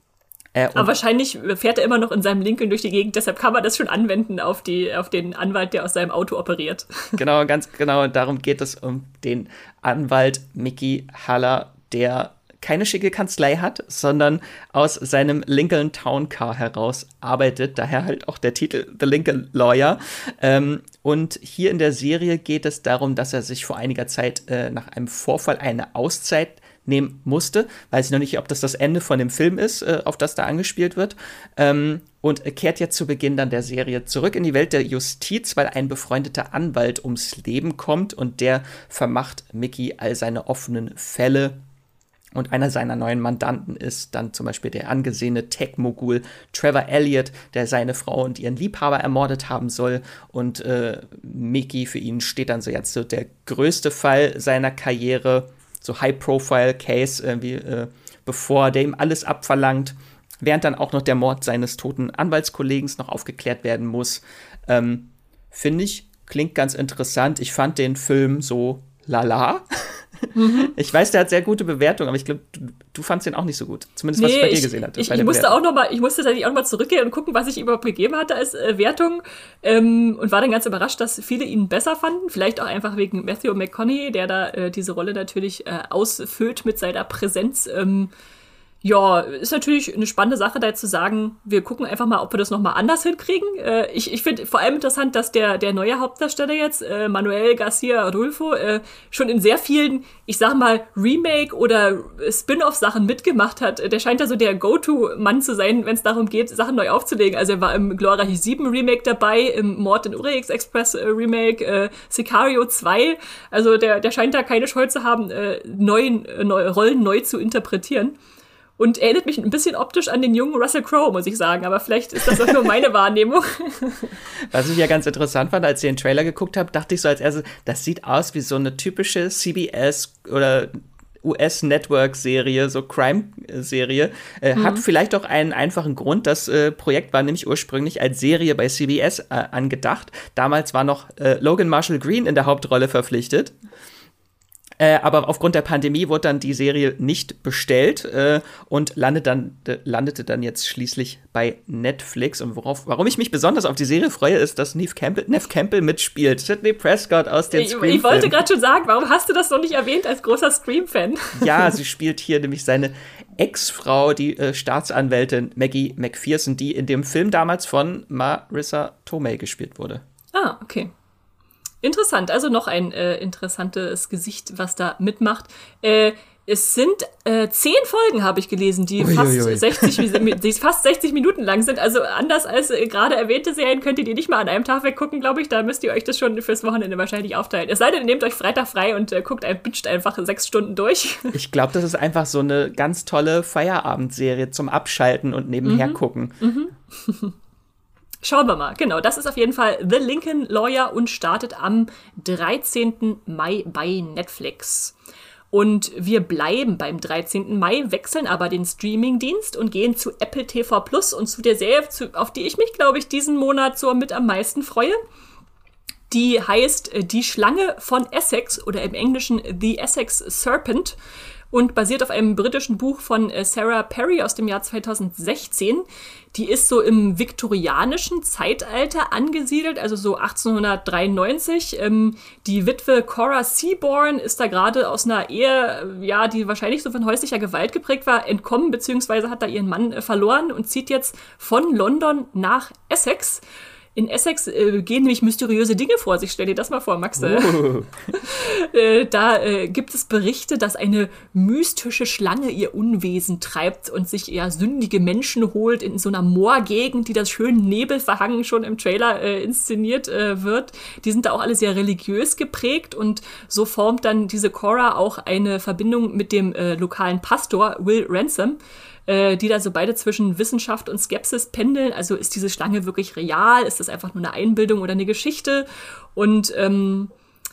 Äh, Aber wahrscheinlich fährt er immer noch in seinem Lincoln durch die Gegend, deshalb kann man das schon anwenden auf, die, auf den Anwalt, der aus seinem Auto operiert. Genau, ganz genau. Darum geht es um den Anwalt Mickey Haller, der keine schicke Kanzlei hat, sondern aus seinem Lincoln Town Car heraus arbeitet. Daher halt auch der Titel The Lincoln Lawyer. Ähm, und hier in der Serie geht es darum, dass er sich vor einiger Zeit äh, nach einem Vorfall eine Auszeit nehmen musste. Weiß ich noch nicht, ob das das Ende von dem Film ist, äh, auf das da angespielt wird. Ähm, und kehrt jetzt zu Beginn dann der Serie zurück in die Welt der Justiz, weil ein befreundeter Anwalt ums Leben kommt und der vermacht Mickey all seine offenen Fälle. Und einer seiner neuen Mandanten ist dann zum Beispiel der angesehene Tech-Mogul Trevor Elliott, der seine Frau und ihren Liebhaber ermordet haben soll. Und äh, Mickey, für ihn steht dann so jetzt so der größte Fall seiner Karriere, so High-Profile-Case, irgendwie, äh, bevor der ihm alles abverlangt, während dann auch noch der Mord seines toten Anwaltskollegen noch aufgeklärt werden muss. Ähm, finde ich, klingt ganz interessant. Ich fand den Film so lala. Mhm. Ich weiß, der hat sehr gute Bewertungen, aber ich glaube, du, du fandst den auch nicht so gut. Zumindest, was nee, ich bei dir gesehen hatte. Ich, ich musste auch noch mal, ich musste tatsächlich auch noch mal zurückgehen und gucken, was ich überhaupt gegeben hatte als äh, Wertung. Ähm, und war dann ganz überrascht, dass viele ihn besser fanden. Vielleicht auch einfach wegen Matthew McConaughey, der da äh, diese Rolle natürlich äh, ausfüllt mit seiner Präsenz. Ähm, Ja, ist natürlich eine spannende Sache, da zu sagen, wir gucken einfach mal, ob wir das noch mal anders hinkriegen. Äh, ich ich finde vor allem interessant, dass der der neue Hauptdarsteller jetzt, äh, Manuel Garcia Rulfo, äh, schon in sehr vielen, ich sag mal, Remake- oder Spin-off-Sachen mitgemacht hat. Der scheint da so der Go-To-Mann zu sein, wenn es darum geht, Sachen neu aufzulegen. Also er war im Glorreich sieben Remake dabei, im Mord in Orient Express äh, Remake, äh, Sicario zwei. Also der der scheint da keine Scheu zu haben, äh, neuen äh, neue Rollen neu zu interpretieren. Und erinnert mich ein bisschen optisch an den jungen Russell Crowe, muss ich sagen. Aber vielleicht ist das auch nur meine Wahrnehmung. Was ich ja ganz interessant fand, als ich den Trailer geguckt habe, dachte ich so als erstes, das sieht aus wie so eine typische C B S oder U S-Network-Serie, so Crime-Serie. Äh, mhm. Hat vielleicht auch einen einfachen Grund. Das äh, Projekt war nämlich ursprünglich als Serie bei C B S äh, angedacht. Damals war noch äh, Logan Marshall Green in der Hauptrolle verpflichtet. Äh, aber aufgrund der Pandemie wurde dann die Serie nicht bestellt äh, und landet dann, äh, landete dann jetzt schließlich bei Netflix. Und worauf, warum ich mich besonders auf die Serie freue, ist, dass Neve Campbell, Neve Campbell mitspielt. Sidney Prescott aus den Scream-Filmen. Ich wollte gerade schon sagen, warum hast du das noch nicht erwähnt als großer Scream-Fan? Ja, sie spielt hier nämlich seine Ex-Frau, die äh, Staatsanwältin Maggie McPherson, die in dem Film damals von Marissa Tomei gespielt wurde. Ah, okay. Interessant, also noch ein äh, interessantes Gesicht, was da mitmacht. Äh, es sind äh, zehn Folgen, habe ich gelesen, die fast, sechzig, die fast sechzig Minuten lang sind. Also anders als äh, gerade erwähnte Serien könnt ihr die nicht mal an einem Tag weggucken, glaube ich. Da müsst ihr euch das schon fürs Wochenende wahrscheinlich aufteilen. Es sei denn, ihr nehmt euch Freitag frei und äh, guckt ein, binscht einfach sechs Stunden durch. Ich glaube, das ist einfach so eine ganz tolle Feierabendserie zum Abschalten und nebenher mhm. gucken. Mhm. Schauen wir mal. Genau, das ist auf jeden Fall The Lincoln Lawyer und startet am dreizehnten Mai bei Netflix. Und wir bleiben beim dreizehnten Mai, wechseln aber den Streamingdienst und gehen zu Apple T V Plus und zu der Serie, auf die ich mich, glaube ich, diesen Monat so mit am meisten freue. Die heißt Die Schlange von Essex oder im Englischen The Essex Serpent und basiert auf einem britischen Buch von Sarah Perry aus dem Jahr zweitausendsechzehn. Die ist so im viktorianischen Zeitalter angesiedelt, also so achtzehnhundertdreiundneunzig. Ähm, die Witwe Cora Seaborn ist da gerade aus einer Ehe, ja, die wahrscheinlich so von häuslicher Gewalt geprägt war, entkommen, beziehungsweise hat da ihren Mann äh, verloren und zieht jetzt von London nach Essex. In Essex äh, gehen nämlich mysteriöse Dinge vor sich. Stell dir das mal vor, Max. Uh. äh, da äh, gibt es Berichte, dass eine mystische Schlange ihr Unwesen treibt und sich eher sündige Menschen holt in so einer Moorgegend, die das schön nebelverhangen schon im Trailer äh, inszeniert äh, wird. Die sind da auch alle sehr religiös geprägt und so formt dann diese Cora auch eine Verbindung mit dem äh, lokalen Pastor Will Ransom, die da so beide zwischen Wissenschaft und Skepsis pendeln. Also ist diese Schlange wirklich real? Ist das einfach nur eine Einbildung oder eine Geschichte? Und ähm,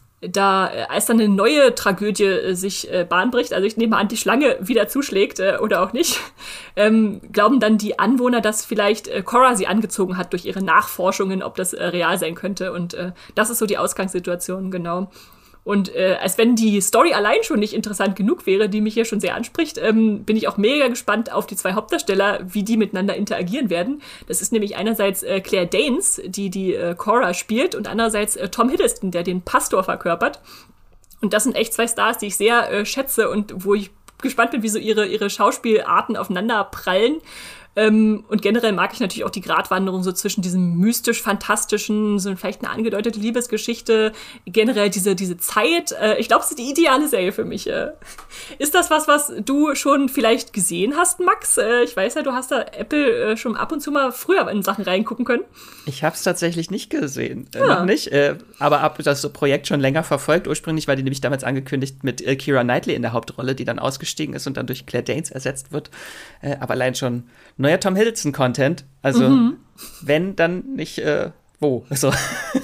da, als dann eine neue Tragödie äh, sich äh, Bahn bricht, also ich nehme an, die Schlange wieder zuschlägt äh, oder auch nicht, ähm, glauben dann die Anwohner, dass vielleicht äh, Cora sie angezogen hat durch ihre Nachforschungen, ob das äh, real sein könnte. Und äh, das ist so die Ausgangssituation, genau. Und äh, als wenn die Story allein schon nicht interessant genug wäre, die mich hier schon sehr anspricht, ähm, bin ich auch mega gespannt auf die zwei Hauptdarsteller, wie die miteinander interagieren werden. Das ist nämlich einerseits äh, Claire Danes, die die äh, Cora spielt, und andererseits äh, Tom Hiddleston, der den Pastor verkörpert. Und das sind echt zwei Stars, die ich sehr äh, schätze und wo ich gespannt bin, wie so ihre, ihre Schauspielarten aufeinander prallen. Ähm, und generell mag ich natürlich auch die Gratwanderung so zwischen diesem mystisch-fantastischen, so vielleicht eine angedeutete Liebesgeschichte, generell diese, diese Zeit. Äh, ich glaube, es ist die ideale Serie für mich. Äh. Ist das was, was du schon vielleicht gesehen hast, Max? Äh, ich weiß ja, du hast da Apple äh, schon ab und zu mal früher in Sachen reingucken können. Ich habe es tatsächlich nicht gesehen. Äh, ja. Noch nicht. Äh, aber habe das Projekt schon länger verfolgt. Ursprünglich war die nämlich damals angekündigt mit äh, Keira Knightley in der Hauptrolle, die dann ausgestiegen ist und dann durch Claire Danes ersetzt wird. Äh, aber allein schon neuer Tom Hiddleston-Content. Also, mhm. wenn, dann nicht, äh, wo. So.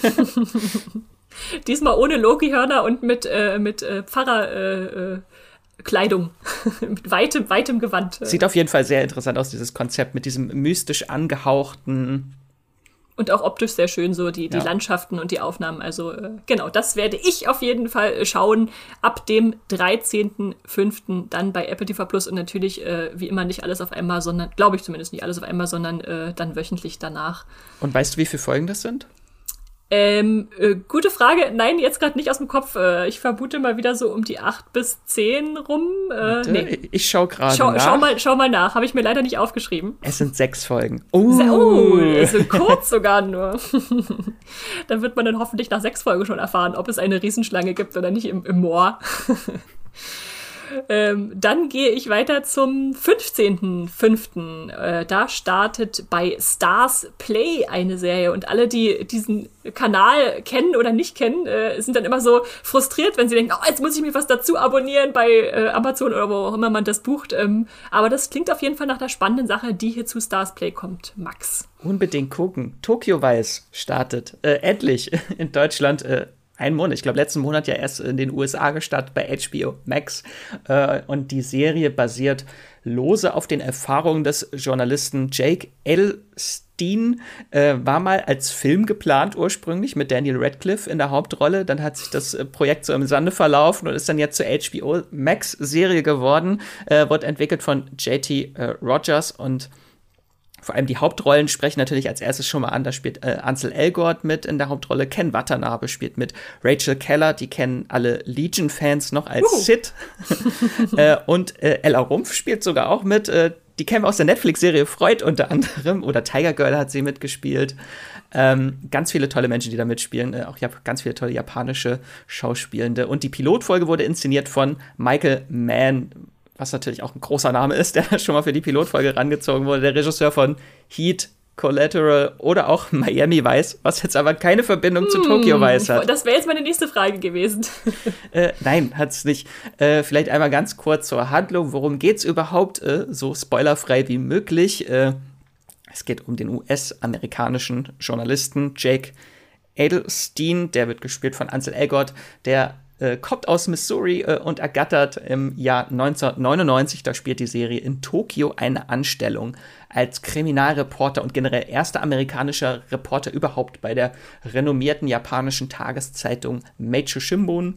Diesmal ohne Loki-Hörner und mit, äh, mit äh, Pfarrer-Kleidung. Äh, mit weitem, weitem Gewand. Sieht auf jeden Fall sehr interessant aus, dieses Konzept mit diesem mystisch angehauchten. Und auch optisch sehr schön, so die, die ja. Landschaften und die Aufnahmen. Also äh, genau, das werde ich auf jeden Fall schauen. Ab dem dreizehnten fünften dann bei Apple T V Plus. Und natürlich, äh, wie immer, nicht alles auf einmal, sondern, glaube ich zumindest nicht alles auf einmal, sondern äh, dann wöchentlich danach. Und weißt du, wie viele Folgen das sind? Ähm, äh, gute Frage. Nein, jetzt gerade nicht aus dem Kopf. Äh, ich vermute mal wieder so um die acht bis zehn rum. Äh, nee. Ich schau gerade schau, nach. Schau mal, schau mal nach. Habe ich mir leider nicht aufgeschrieben. Es sind sechs Folgen. Oh, oh so kurz sogar nur. Dann wird man dann hoffentlich nach sechs Folgen schon erfahren, ob es eine Riesenschlange gibt oder nicht im, im Moor. Ähm, dann gehe ich weiter zum fünfzehnten fünften Äh, da startet bei Stars Play eine Serie und alle, die diesen Kanal kennen oder nicht kennen, äh, sind dann immer so frustriert, wenn sie denken, oh, jetzt muss ich mir was dazu abonnieren bei äh, Amazon oder wo auch immer man das bucht. Ähm, aber das klingt auf jeden Fall nach einer spannenden Sache, die hier zu Stars Play kommt. Max. Unbedingt gucken. Tokyo Vice startet. Äh, endlich in Deutschland. Äh Ein Monat, ich glaube, letzten Monat ja erst in den U S A gestartet bei H B O Max. Äh, und die Serie basiert lose auf den Erfahrungen des Journalisten Jake Elstein. Äh, war mal als Film geplant ursprünglich mit Daniel Radcliffe in der Hauptrolle. Dann hat sich das äh, Projekt so im Sande verlaufen und ist dann jetzt zur H B O Max Serie geworden. Äh, wird entwickelt von J T äh, Rogers und vor allem die Hauptrollen sprechen natürlich als erstes schon mal an. Da spielt äh, Ansel Elgort mit in der Hauptrolle, Ken Watanabe spielt mit, Rachel Keller, die kennen alle Legion-Fans noch als uh. Sid. äh, und äh, Ella Rumpf spielt sogar auch mit. Äh, die kennen wir aus der Netflix-Serie Freud unter anderem. Oder Tiger Girl hat sie mitgespielt. Ähm, ganz viele tolle Menschen, die da mitspielen. Äh, auch ja, ganz viele tolle japanische Schauspielende. Und die Pilotfolge wurde inszeniert von Michael Mann, was natürlich auch ein großer Name ist, der schon mal für die Pilotfolge rangezogen wurde. Der Regisseur von Heat, Collateral oder auch Miami Vice, was jetzt aber keine Verbindung hm, zu Tokyo Vice hat. Das wäre jetzt meine nächste Frage gewesen. äh, nein, hat's nicht. Äh, vielleicht einmal ganz kurz zur Handlung. Worum geht's überhaupt? Äh, so spoilerfrei wie möglich. Äh, es geht um den U S-amerikanischen Journalisten Jake Adelstein. Der wird gespielt von Ansel Elgort, der Äh, kommt aus Missouri äh, und ergattert im Jahr neunzehnhundertneunundneunzig, da spielt die Serie, in Tokio eine Anstellung als Kriminalreporter und generell erster amerikanischer Reporter überhaupt bei der renommierten japanischen Tageszeitung Meitsho Shimbun.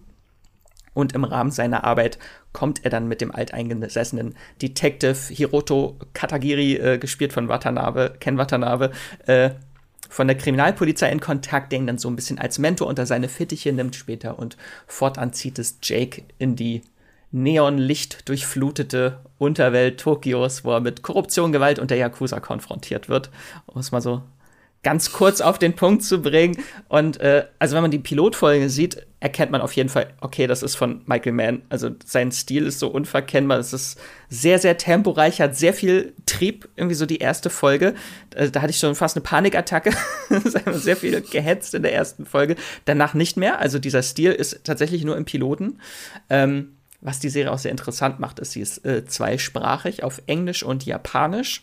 Und im Rahmen seiner Arbeit kommt er dann mit dem alteingesessenen Detective Hiroto Katagiri, äh, gespielt von Watanabe, Ken Watanabe, äh, von der Kriminalpolizei in Kontakt, der ihn dann so ein bisschen als Mentor unter seine Fittiche nimmt später, und fortan zieht es Jake in die Neonlicht durchflutete Unterwelt Tokios, wo er mit Korruption, Gewalt und der Yakuza konfrontiert wird, um es mal so ganz kurz auf den Punkt zu bringen. Und äh, also wenn man die Pilotfolge sieht, erkennt man auf jeden Fall, okay, das ist von Michael Mann. Also sein Stil ist so unverkennbar. Es ist sehr, sehr temporeich, hat sehr viel Trieb, irgendwie so die erste Folge. Also da hatte ich schon fast eine Panikattacke. Sehr viel gehetzt in der ersten Folge. Danach nicht mehr. Also dieser Stil ist tatsächlich nur im Piloten. Ähm, was die Serie auch sehr interessant macht, ist, sie ist äh, zweisprachig auf Englisch und Japanisch.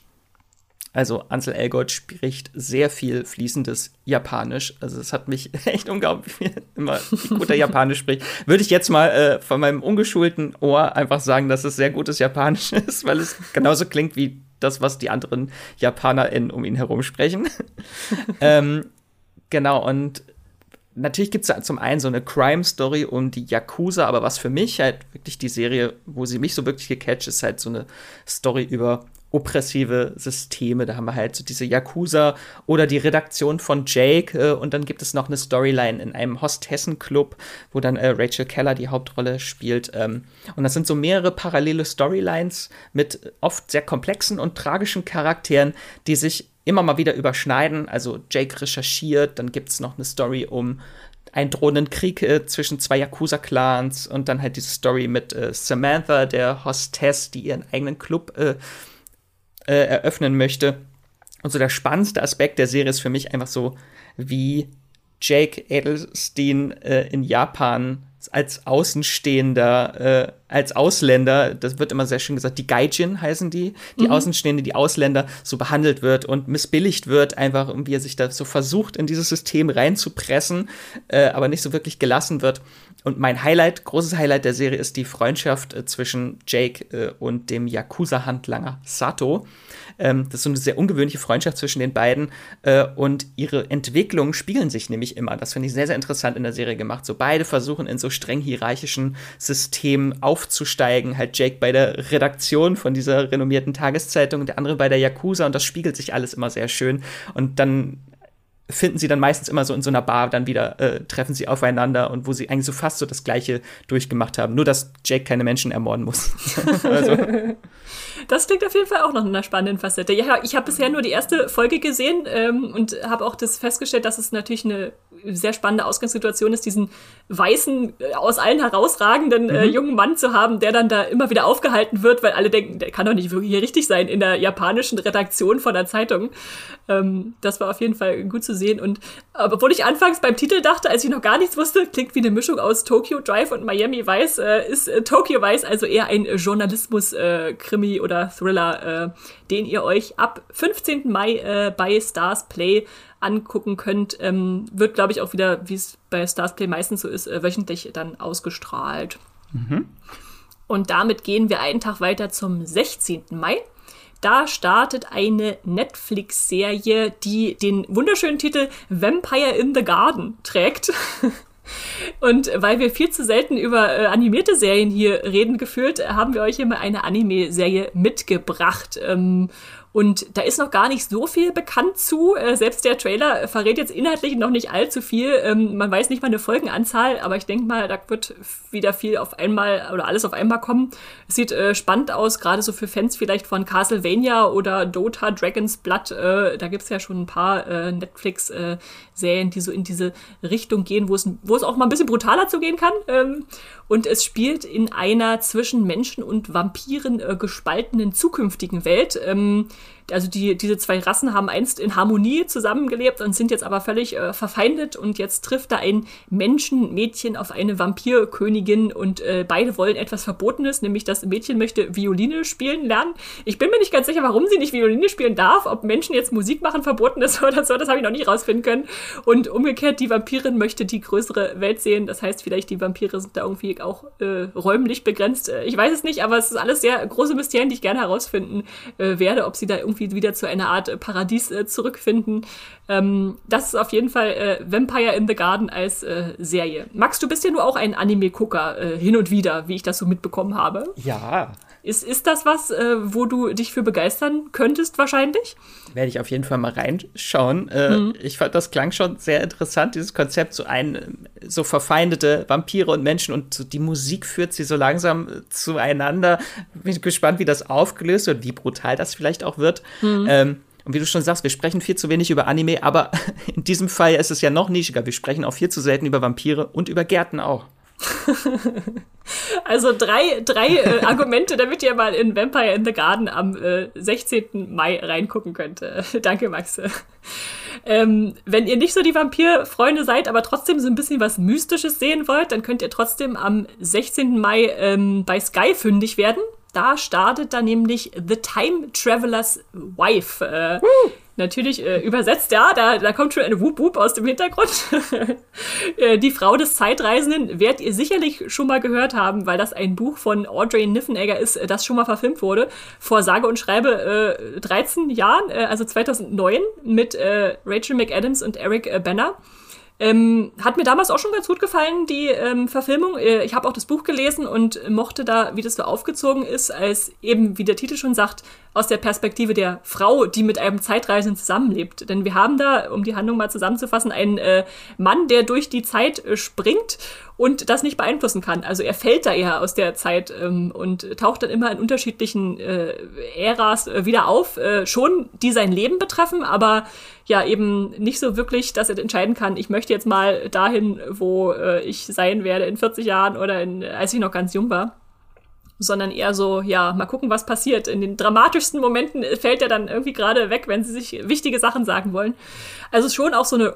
Also Ansel Elgort spricht sehr viel fließendes Japanisch. Also es hat mich echt unglaublich viel, immer, wie gut er Japanisch spricht. Würde ich jetzt mal äh, von meinem ungeschulten Ohr einfach sagen, dass es sehr gutes Japanisch ist, weil es genauso klingt wie das, was die anderen JapanerInnen um ihn herum sprechen. ähm, genau, und natürlich gibt es zum einen so eine Crime-Story um die Yakuza, aber was für mich halt wirklich die Serie, wo sie mich so wirklich gecatcht, ist halt so eine Story über oppressive Systeme. Da haben wir halt so diese Yakuza oder die Redaktion von Jake, äh, und dann gibt es noch eine Storyline in einem Hostessen-Club, wo dann äh, Rachel Keller die Hauptrolle spielt. Ähm, und das sind so mehrere parallele Storylines mit oft sehr komplexen und tragischen Charakteren, die sich immer mal wieder überschneiden. Also Jake recherchiert, dann gibt es noch eine Story um einen drohenden Krieg äh, zwischen zwei Yakuza-Clans und dann halt diese Story mit äh, Samantha, der Hostess, die ihren eigenen Club äh, äh, eröffnen möchte. Und so der spannendste Aspekt der Serie ist für mich einfach so, wie Jake Adelstein äh, in Japan als Außenstehender, äh, als Ausländer, das wird immer sehr schön gesagt, die Gaijin heißen die, die mhm. Außenstehende, die Ausländer, so behandelt wird und missbilligt wird, einfach, wie er sich da so versucht, in dieses System reinzupressen, äh, aber nicht so wirklich gelassen wird. Und mein Highlight, großes Highlight der Serie ist die Freundschaft äh, zwischen Jake äh, und dem Yakuza-Handlanger Sato. Ähm, das ist so eine sehr ungewöhnliche Freundschaft zwischen den beiden, äh, und ihre Entwicklungen spiegeln sich nämlich immer. Das finde ich sehr, sehr interessant in der Serie gemacht. So beide versuchen in so streng hierarchischen Systemen aufzusteigen. Halt Jake bei der Redaktion von dieser renommierten Tageszeitung, der andere bei der Yakuza, und das spiegelt sich alles immer sehr schön. Und dann finden sie dann meistens immer so in so einer Bar, dann wieder äh, treffen sie aufeinander, und wo sie eigentlich so fast so das Gleiche durchgemacht haben. Nur, dass Jake keine Menschen ermorden muss. Also. Das klingt auf jeden Fall auch noch in einer spannenden Facette. Ja, ich habe bisher nur die erste Folge gesehen ähm, und habe auch das festgestellt, dass es natürlich eine sehr spannende Ausgangssituation ist, diesen weißen, aus allen herausragenden mhm. äh, jungen Mann zu haben, der dann da immer wieder aufgehalten wird, weil alle denken, der kann doch nicht wirklich hier richtig sein in der japanischen Redaktion von der Zeitung. Ähm, das war auf jeden Fall gut zu sehen. Und obwohl ich anfangs beim Titel dachte, als ich noch gar nichts wusste, klingt wie eine Mischung aus Tokyo Drive und Miami Vice, äh, ist äh, Tokyo Vice also eher ein Journalismus-Krimi äh, oder Thriller, äh, den ihr euch ab fünfzehnten Mai äh, bei Stars Play angucken könnt. Ähm, wird, glaube ich, auch wieder, wie es bei Stars Play meistens so ist, äh, wöchentlich dann ausgestrahlt. Mhm. Und damit gehen wir einen Tag weiter zum sechzehnten Mai. Da startet eine Netflix-Serie, die den wunderschönen Titel Vampire in the Garden trägt. Und weil wir viel zu selten über äh, animierte Serien hier reden gefühlt, haben wir euch hier mal eine Anime-Serie mitgebracht. Ähm, Und da ist noch gar nicht so viel bekannt zu. Äh, selbst der Trailer verrät jetzt inhaltlich noch nicht allzu viel. Ähm, man weiß nicht mal eine Folgenanzahl, aber ich denke mal, da wird wieder viel auf einmal oder alles auf einmal kommen. Es sieht äh, spannend aus, gerade so für Fans vielleicht von Castlevania oder Dota, Dragon's Blood. Äh, da gibt's ja schon ein paar äh, Netflix-Serien, äh, die so in diese Richtung gehen, wo es, wo es auch mal ein bisschen brutaler zugehen kann. Ähm, und es spielt in einer zwischen Menschen und Vampiren äh, gespaltenen zukünftigen Welt. Ähm, also die, diese zwei Rassen haben einst in Harmonie zusammengelebt und sind jetzt aber völlig äh, verfeindet. Und jetzt trifft da ein Menschenmädchen auf eine Vampirkönigin und äh, beide wollen etwas Verbotenes, nämlich das Mädchen möchte Violine spielen lernen. Ich bin mir nicht ganz sicher, warum sie nicht Violine spielen darf, ob Menschen jetzt Musik machen verboten ist oder so, das habe ich noch nicht rausfinden können. Und umgekehrt, die Vampirin möchte die größere Welt sehen. Das heißt, vielleicht die Vampire sind da irgendwie auch äh, räumlich begrenzt. Ich weiß es nicht, aber es ist alles sehr große Mysterien, die ich gerne herausfinden äh, werde, ob sie da irgendwie wieder zu einer Art äh, Paradies äh, zurückfinden. Ähm, das ist auf jeden Fall äh, Vampire in the Garden als äh, Serie. Max, du bist ja nur auch ein Anime-Gucker äh, hin und wieder, wie ich das so mitbekommen habe. Ja. Ist, ist das was, äh, wo du dich für begeistern könntest wahrscheinlich? Werde ich auf jeden Fall mal reinschauen. Äh, mhm. Ich fand, das klang schon sehr interessant, dieses Konzept, so ein, so verfeindete Vampire und Menschen und so die Musik führt sie so langsam zueinander. Bin gespannt, wie das aufgelöst wird, wie brutal das vielleicht auch wird. Mhm. Ähm, Und wie du schon sagst, wir sprechen viel zu wenig über Anime, aber in diesem Fall ist es ja noch nischiger. Wir sprechen auch viel zu selten über Vampire und über Gärten auch. Also drei, drei äh, Argumente, damit ihr mal in Vampire in the Garden am äh, sechzehnten Mai reingucken könnt. Äh, danke, Max. Ähm, wenn ihr nicht so die Vampir-Freunde seid, aber trotzdem so ein bisschen was Mystisches sehen wollt, dann könnt ihr trotzdem am sechzehnten Mai ähm, bei Sky fündig werden. Da startet dann nämlich The Time Traveler's Wife. Äh, uh. Natürlich äh, übersetzt, ja, da, da kommt schon eine Wup-Wup aus dem Hintergrund. äh, die Frau des Zeitreisenden werdet ihr sicherlich schon mal gehört haben, weil das ein Buch von Audrey Niffenegger ist, das schon mal verfilmt wurde, vor sage und schreibe äh, dreizehn Jahren, äh, also zweitausendneun, mit äh, Rachel McAdams und Eric äh, Banner. Ähm, hat mir damals auch schon ganz gut gefallen, die ähm, Verfilmung. Äh, ich habe auch das Buch gelesen und mochte da, wie das so aufgezogen ist, als eben, wie der Titel schon sagt, aus der Perspektive der Frau, die mit einem Zeitreisenden zusammenlebt. Denn wir haben da, um die Handlung mal zusammenzufassen, einen äh, Mann, der durch die Zeit äh, springt und das nicht beeinflussen kann. Also er fällt da eher aus der Zeit ähm, und taucht dann immer in unterschiedlichen äh, Äras äh, wieder auf, äh, schon die sein Leben betreffen, aber ja eben nicht so wirklich, dass er entscheiden kann, ich möchte jetzt mal dahin, wo äh, ich sein werde in vierzig Jahren oder in, als ich noch ganz jung war. Sondern eher so, ja, mal gucken, was passiert. In den dramatischsten Momenten fällt er dann irgendwie gerade weg, wenn sie sich wichtige Sachen sagen wollen. Also schon auch so eine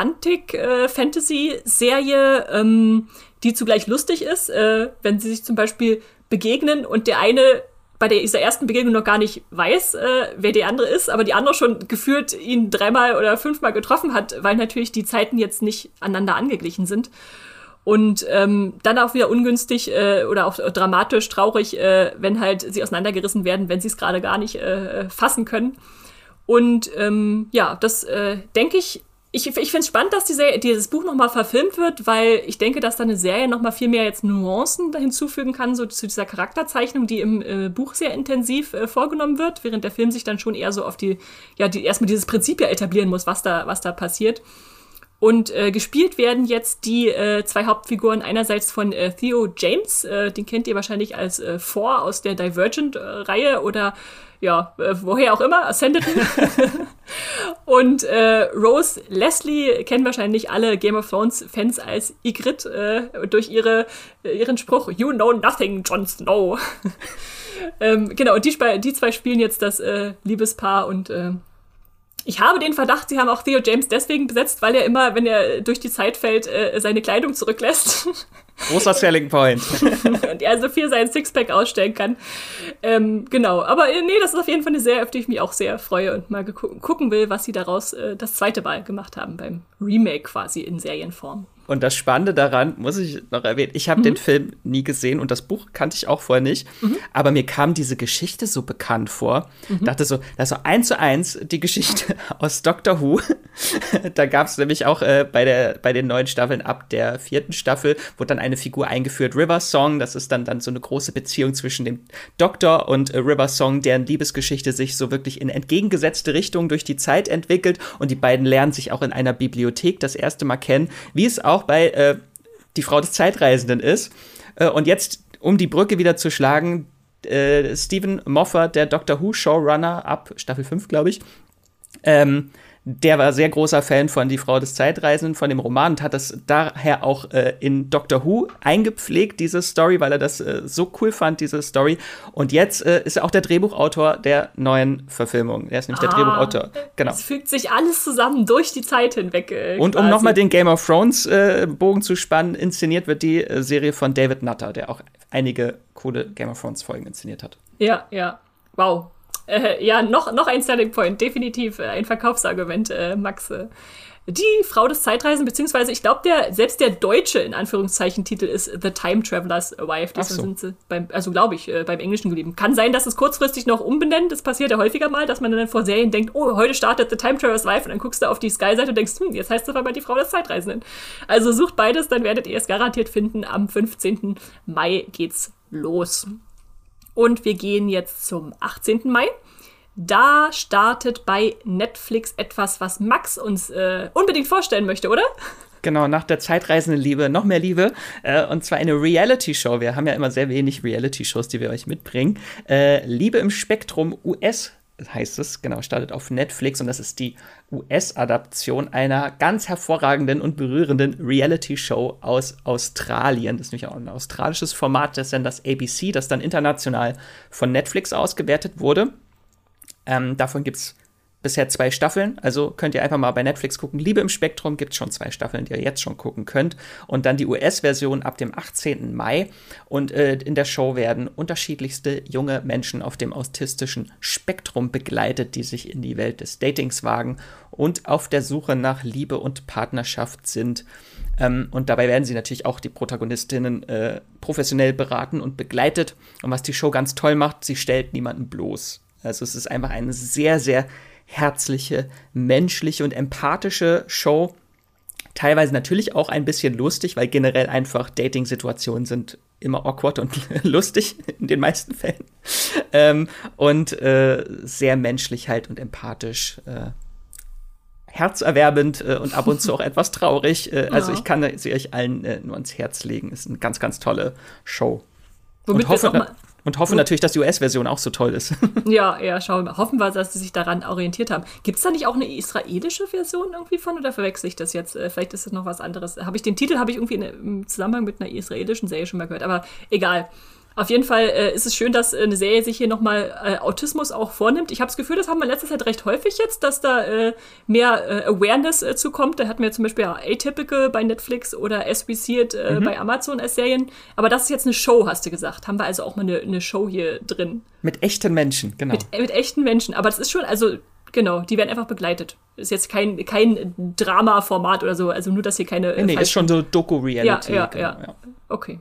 Romantik-Fantasy-Serie, ähm, die zugleich lustig ist, äh, wenn sie sich zum Beispiel begegnen und der eine bei der, dieser ersten Begegnung noch gar nicht weiß, äh, wer die andere ist, aber die andere schon gefühlt ihn dreimal oder fünfmal getroffen hat, weil natürlich die Zeiten jetzt nicht aneinander angeglichen sind. Und ähm, dann auch wieder ungünstig äh, oder auch dramatisch, traurig, äh, wenn halt sie auseinandergerissen werden, wenn sie es gerade gar nicht äh, fassen können. Und ähm, ja, das äh, denke ich, ich, ich finde es spannend, dass die Serie, dieses Buch nochmal verfilmt wird, weil ich denke, dass da eine Serie nochmal viel mehr jetzt Nuancen da hinzufügen kann, so zu dieser Charakterzeichnung, die im äh, Buch sehr intensiv äh, vorgenommen wird, während der Film sich dann schon eher so auf die, ja, die erstmal dieses Prinzip ja etablieren muss, was da, was da passiert. Und äh, gespielt werden jetzt die äh, zwei Hauptfiguren einerseits von äh, Theo James, äh, den kennt ihr wahrscheinlich als äh, Four aus der Divergent-Reihe oder ja, äh, woher auch immer, Ascendancy. Und äh, Rose Leslie kennen wahrscheinlich alle Game of Thrones-Fans als Ygritte äh, durch ihre, äh, ihren Spruch You know nothing, Jon Snow. ähm, genau, und die, die zwei spielen jetzt das äh, Liebespaar und äh, ich habe den Verdacht, sie haben auch Theo James deswegen besetzt, weil er immer, wenn er durch die Zeit fällt, äh, seine Kleidung zurücklässt. Großer Selling Point. Und er so viel sein Sixpack ausstellen kann. Ähm, genau, aber äh, nee, das ist auf jeden Fall eine Serie, auf die ich mich auch sehr freue und mal geku- gucken will, was sie daraus äh, das zweite Mal gemacht haben, beim Remake quasi in Serienform. Und das Spannende daran, muss ich noch erwähnen, ich habe mhm. den Film nie gesehen und das Buch kannte ich auch vorher nicht. Mhm. Aber mir kam diese Geschichte so bekannt vor. Mhm. Dachte so, das ist so eins zu eins die Geschichte aus Doctor Who. Da gab es nämlich auch äh, bei, der, bei den neuen Staffeln ab der vierten Staffel, wurde dann eine Figur eingeführt, River Song. Das ist dann, dann so eine große Beziehung zwischen dem Doktor und äh, River Song, deren Liebesgeschichte sich so wirklich in entgegengesetzte Richtungen durch die Zeit entwickelt. Und die beiden lernen sich auch in einer Bibliothek das erste Mal kennen, wie es auch bei äh, Die Frau des Zeitreisenden ist. Äh, und jetzt, um die Brücke wieder zu schlagen, äh, Stephen Moffat, der Doctor Who Showrunner ab Staffel fünf, glaube ich, ähm, der war sehr großer Fan von Die Frau des Zeitreisenden, von dem Roman, und hat das daher auch äh, in Doctor Who eingepflegt, diese Story, weil er das äh, so cool fand, diese Story. Und jetzt äh, ist er auch der Drehbuchautor der neuen Verfilmung. Er ist nämlich ah, der Drehbuchautor. Genau. Es fügt sich alles zusammen durch die Zeit hinweg. Äh, und um nochmal den Game of Thrones äh, Bogen zu spannen, inszeniert wird die äh, Serie von David Nutter, der auch einige coole Game of Thrones Folgen inszeniert hat. Ja, ja. Wow. Äh, ja, noch, noch ein Selling Point, definitiv äh, ein Verkaufsargument, äh, Max. Äh. Die Frau des Zeitreisen, beziehungsweise ich glaube, der selbst der deutsche, in Anführungszeichen, Titel ist The Time Traveler's Wife. Deswegen so. sind sie beim, also glaube ich, äh, beim Englischen geblieben. Kann sein, dass es kurzfristig noch umbenennt. Das passiert ja häufiger mal, dass man dann vor Serien denkt, oh, heute startet The Time Traveler's Wife, und dann guckst du auf die Sky-Seite und denkst, hm, jetzt heißt es aber die Frau des Zeitreisenden. Also sucht beides, dann werdet ihr es garantiert finden. Am fünfzehnten Mai geht's los. Und wir gehen jetzt zum achtzehnten Mai. Da startet bei Netflix etwas, was Max uns äh, unbedingt vorstellen möchte, oder? Genau, nach der zeitreisenden Liebe noch mehr Liebe. Äh, und zwar eine Reality-Show. Wir haben ja immer sehr wenig Reality-Shows, die wir euch mitbringen. Äh, Liebe im Spektrum U S heißt es, genau, startet auf Netflix. Und das ist die U S-Adaption einer ganz hervorragenden und berührenden Reality-Show aus Australien. Das ist nämlich auch ein australisches Format des Senders A B C, das dann international von Netflix ausgewertet wurde. Ähm, davon gibt es bisher zwei Staffeln, also könnt ihr einfach mal bei Netflix gucken. Liebe im Spektrum gibt es schon zwei Staffeln, die ihr jetzt schon gucken könnt. Und dann die U S-Version ab dem achtzehnten Mai. Und äh, in der Show werden unterschiedlichste junge Menschen auf dem autistischen Spektrum begleitet, die sich in die Welt des Datings wagen und auf der Suche nach Liebe und Partnerschaft sind. Ähm, und dabei werden sie natürlich auch die Protagonistinnen äh, professionell beraten und begleitet. Und was die Show ganz toll macht, sie stellt niemanden bloß. Also es ist einfach eine sehr, sehr herzliche, menschliche und empathische Show. Teilweise natürlich auch ein bisschen lustig, weil generell einfach Dating-Situationen sind immer awkward und lustig in den meisten Fällen. Ähm, und äh, sehr menschlich halt und empathisch. Äh, herzerwärmend äh, und ab und zu auch etwas traurig. Äh, also ich kann sie euch allen äh, nur ans Herz legen. Ist eine ganz, ganz tolle Show. Womit und hoffe, auch mal Und hoffe natürlich, dass die U S-Version auch so toll ist. Ja, ja, schauen wir mal. Hoffen wir, dass sie sich daran orientiert haben. Gibt es da nicht auch eine israelische Version irgendwie von, oder verwechsel ich das jetzt? Vielleicht ist das noch was anderes. Habe ich den Titel, habe ich irgendwie in, im Zusammenhang mit einer israelischen Serie schon mal gehört, aber egal. Auf jeden Fall äh, ist es schön, dass äh, eine Serie sich hier nochmal äh, Autismus auch vornimmt. Ich habe das Gefühl, das haben wir in letzter Zeit recht häufig jetzt, dass da äh, mehr äh, Awareness äh, zukommt. Da hatten wir zum Beispiel ja Atypical bei Netflix oder As We See It äh, mhm. bei Amazon als Serien. Aber das ist jetzt eine Show, hast du gesagt. Haben wir also auch mal eine, eine Show hier drin. Mit echten Menschen, genau. Mit, äh, mit echten Menschen. Aber das ist schon, also genau, die werden einfach begleitet. Ist jetzt kein, kein Drama-Format oder so. Also nur, dass hier keine Nee, nee ist schon so Doku-Reality. Ja, ja, genau, ja, ja. Okay.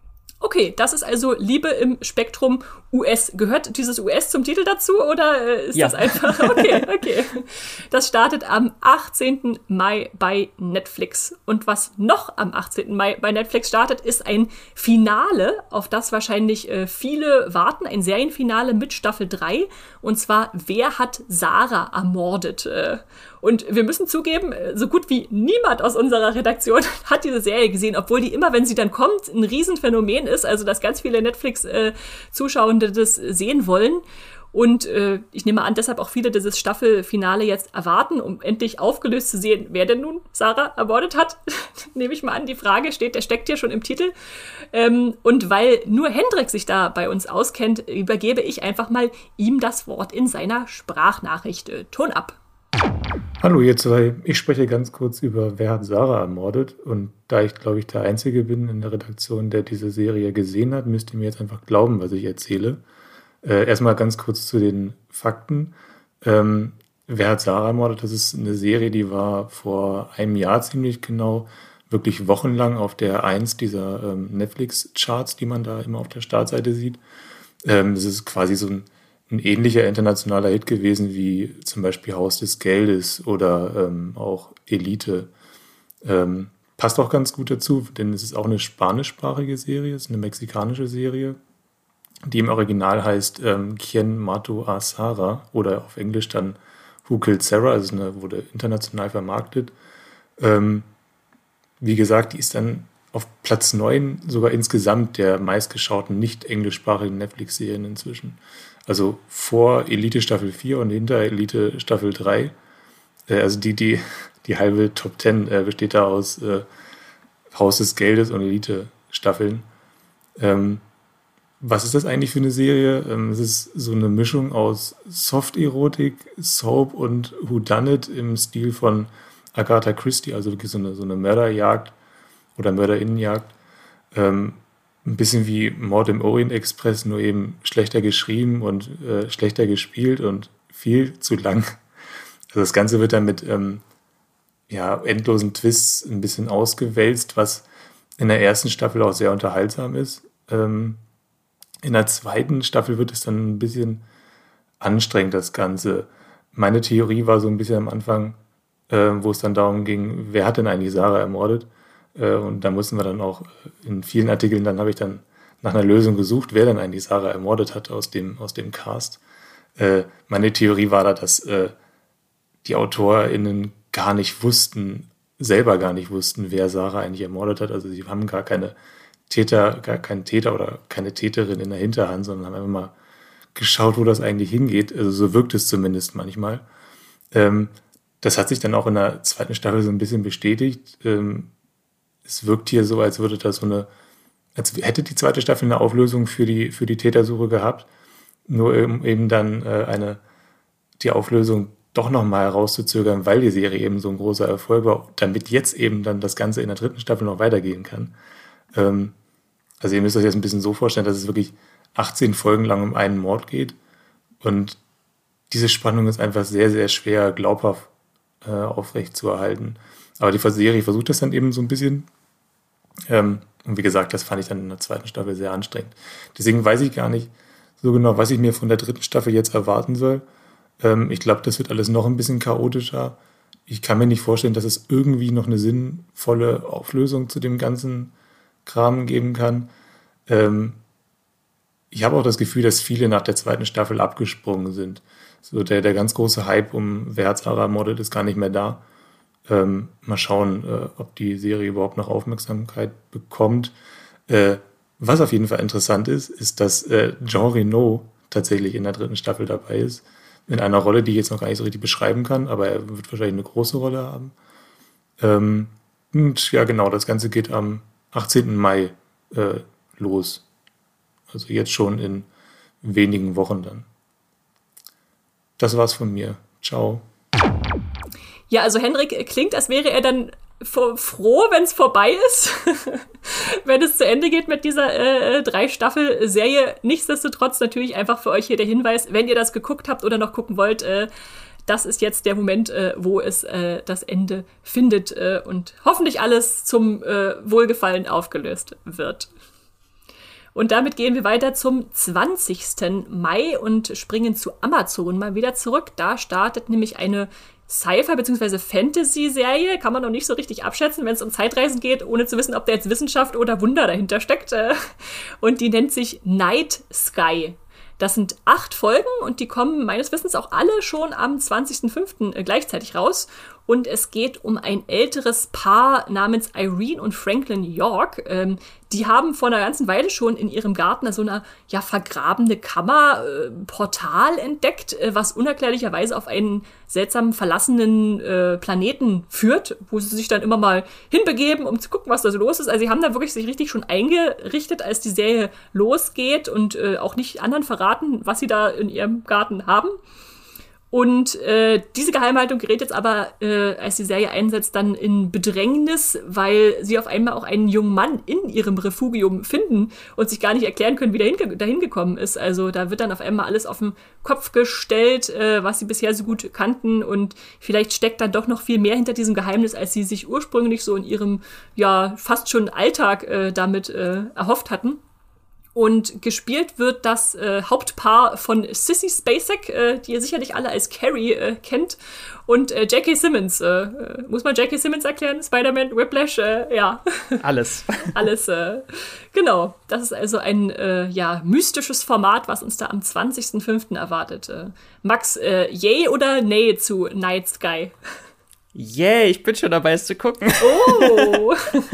Okay, das ist also Liebe im Spektrum U S. Gehört dieses U S zum Titel dazu oder ist ja. das einfach? Okay, okay. Das startet am achtzehnten Mai bei Netflix. Und was noch am achtzehnten Mai bei Netflix startet, ist ein Finale, auf das wahrscheinlich äh, viele warten. Ein Serienfinale mit Staffel drei. Und zwar, wer hat Sarah ermordet? Äh, Und wir müssen zugeben, so gut wie niemand aus unserer Redaktion hat diese Serie gesehen, obwohl die immer, wenn sie dann kommt, ein Riesenphänomen ist. Also, dass ganz viele Netflix-Zuschauende das sehen wollen. Und äh, ich nehme an, deshalb auch viele dieses Staffelfinale jetzt erwarten, um endlich aufgelöst zu sehen, wer denn nun Sarah ermordet hat. Nehme ich mal an, die Frage steht, der steckt ja schon im Titel. Ähm, und weil nur Hendrik sich da bei uns auskennt, übergebe ich einfach mal ihm das Wort in seiner Sprachnachricht. Äh, Ton ab. Hallo ihr zwei, ich spreche ganz kurz über Wer hat Sarah ermordet, und da ich glaube ich der Einzige bin in der Redaktion, der diese Serie gesehen hat, müsst ihr mir jetzt einfach glauben, was ich erzähle. Äh, erstmal ganz kurz zu den Fakten. Ähm, Wer hat Sarah ermordet, das ist eine Serie, die war vor einem Jahr ziemlich genau wirklich wochenlang auf der eins dieser ähm, Netflix-Charts, die man da immer auf der Startseite sieht. Ähm, das ist quasi so ein, ein ähnlicher internationaler Hit gewesen wie zum Beispiel Haus des Geldes oder ähm, auch Elite. Ähm, passt auch ganz gut dazu, denn es ist auch eine spanischsprachige Serie, es ist eine mexikanische Serie, die im Original heißt ähm, Quien Mató a Sarah oder auf Englisch dann Who Killed Sarah, also eine, wurde international vermarktet. Ähm, wie gesagt, die ist dann auf Platz neun sogar insgesamt der meistgeschauten nicht englischsprachigen Netflix-Serien inzwischen. Also vor Elite Staffel vier und hinter Elite Staffel drei. Äh, also die, die, die halbe Top zehn äh, besteht da aus äh, Haus des Geldes und Elite-Staffeln. Ähm, Was ist das eigentlich für eine Serie? Es ist so eine Mischung aus Soft-Erotik, Soap und Whodunit im Stil von Agatha Christie, also wirklich so eine, so eine Mörderjagd oder Mörderinnenjagd. Ähm, ein bisschen wie Mord im Orient Express, nur eben schlechter geschrieben und äh, schlechter gespielt und viel zu lang. Also das Ganze wird dann mit ähm, ja, endlosen Twists ein bisschen ausgewälzt, was in der ersten Staffel auch sehr unterhaltsam ist. Ähm, In der zweiten Staffel wird es dann ein bisschen anstrengend, das Ganze. Meine Theorie war so ein bisschen am Anfang, äh, wo es dann darum ging, wer hat denn eigentlich Sarah ermordet? Äh, und da mussten wir dann auch in vielen Artikeln, dann habe ich dann nach einer Lösung gesucht, wer denn eigentlich Sarah ermordet hat aus dem, aus dem Cast. Äh, meine Theorie war da, dass äh, die AutorInnen gar nicht wussten, selber gar nicht wussten, wer Sarah eigentlich ermordet hat. Also sie haben gar keine Täter, gar keinen Täter oder keine Täterin in der Hinterhand, sondern haben einfach mal geschaut, wo das eigentlich hingeht. Also so wirkt es zumindest manchmal. Ähm, das hat sich dann auch in der zweiten Staffel so ein bisschen bestätigt. Ähm, es wirkt hier so, als würde das so eine, als hätte die zweite Staffel eine Auflösung für die, für die Tätersuche gehabt, nur eben, eben dann äh, eine, die Auflösung doch nochmal herauszuzögern, weil die Serie eben so ein großer Erfolg war, damit jetzt eben dann das Ganze in der dritten Staffel noch weitergehen kann. Ähm, Also ihr müsst euch jetzt ein bisschen so vorstellen, dass es wirklich achtzehn Folgen lang um einen Mord geht. Und diese Spannung ist einfach sehr, sehr schwer glaubhaft äh, aufrecht zu erhalten. Aber die Serie versucht das dann eben so ein bisschen. Ähm, und wie gesagt, das fand ich dann in der zweiten Staffel sehr anstrengend. Deswegen weiß ich gar nicht so genau, was ich mir von der dritten Staffel jetzt erwarten soll. Ähm, ich glaube, das wird alles noch ein bisschen chaotischer. Ich kann mir nicht vorstellen, dass es irgendwie noch eine sinnvolle Auflösung zu dem ganzen Kram geben kann. Ähm, ich habe auch das Gefühl, dass viele nach der zweiten Staffel abgesprungen sind. So der, der ganz große Hype um wer hat Sarah ermordet ist gar nicht mehr da. Ähm, mal schauen, äh, ob die Serie überhaupt noch Aufmerksamkeit bekommt. Äh, was auf jeden Fall interessant ist, ist, dass äh, Jean Reno tatsächlich in der dritten Staffel dabei ist. In einer Rolle, die ich jetzt noch gar nicht so richtig beschreiben kann, aber er wird wahrscheinlich eine große Rolle haben. Ähm, und ja, genau, das Ganze geht am achtzehnten Mai äh, los. Also jetzt schon in wenigen Wochen dann. Das war's von mir. Ciao. Ja, also Henrik klingt, als wäre er dann froh, wenn es vorbei ist, wenn es zu Ende geht mit dieser äh, Drei-Staffel-Serie. Nichtsdestotrotz natürlich einfach für euch hier der Hinweis, wenn ihr das geguckt habt oder noch gucken wollt, äh, das ist jetzt der Moment, äh, wo es äh, das Ende findet äh, und hoffentlich alles zum äh, Wohlgefallen aufgelöst wird. Und damit gehen wir weiter zum zwanzigsten Mai und springen zu Amazon mal wieder zurück. Da startet nämlich eine Sci-Fi- bzw. Fantasy-Serie, kann man noch nicht so richtig abschätzen, wenn es um Zeitreisen geht, ohne zu wissen, ob da jetzt Wissenschaft oder Wunder dahinter steckt. Und die nennt sich Night Sky. Das sind acht Folgen und die kommen meines Wissens auch alle schon am zwanzigsten fünften gleichzeitig raus. Und es geht um ein älteres Paar namens Irene und Franklin York. Ähm, die haben vor einer ganzen Weile schon in ihrem Garten so eine ja, vergrabene Kammer, äh, Portal entdeckt, äh, was unerklärlicherweise auf einen seltsamen verlassenen äh, Planeten führt, wo sie sich dann immer mal hinbegeben, um zu gucken, was da so los ist. Also sie haben da wirklich sich richtig schon eingerichtet, als die Serie losgeht und äh, auch nicht anderen verraten, was sie da in ihrem Garten haben. Und äh, diese Geheimhaltung gerät jetzt aber, äh, als die Serie einsetzt, dann in Bedrängnis, weil sie auf einmal auch einen jungen Mann in ihrem Refugium finden und sich gar nicht erklären können, wie der hinge- dahin gekommen ist. Also da wird dann auf einmal alles auf den Kopf gestellt, äh, was sie bisher so gut kannten. Und vielleicht steckt dann doch noch viel mehr hinter diesem Geheimnis, als sie sich ursprünglich so in ihrem, ja, fast schon Alltag äh, damit äh, erhofft hatten. Und gespielt wird das äh, Hauptpaar von Sissy Spacek, äh, die ihr sicherlich alle als Carrie äh, kennt, und äh, J K. Simmons. Äh, äh, muss man J K. Simmons erklären? Spider-Man, Whiplash, äh, ja. Alles. Alles, äh, genau. Das ist also ein äh, ja, mystisches Format, was uns da am zwanzigsten fünften erwartet. Äh, Max, äh, yay oder nay zu Night Sky? Yay, ich bin schon dabei, es zu gucken. Oh!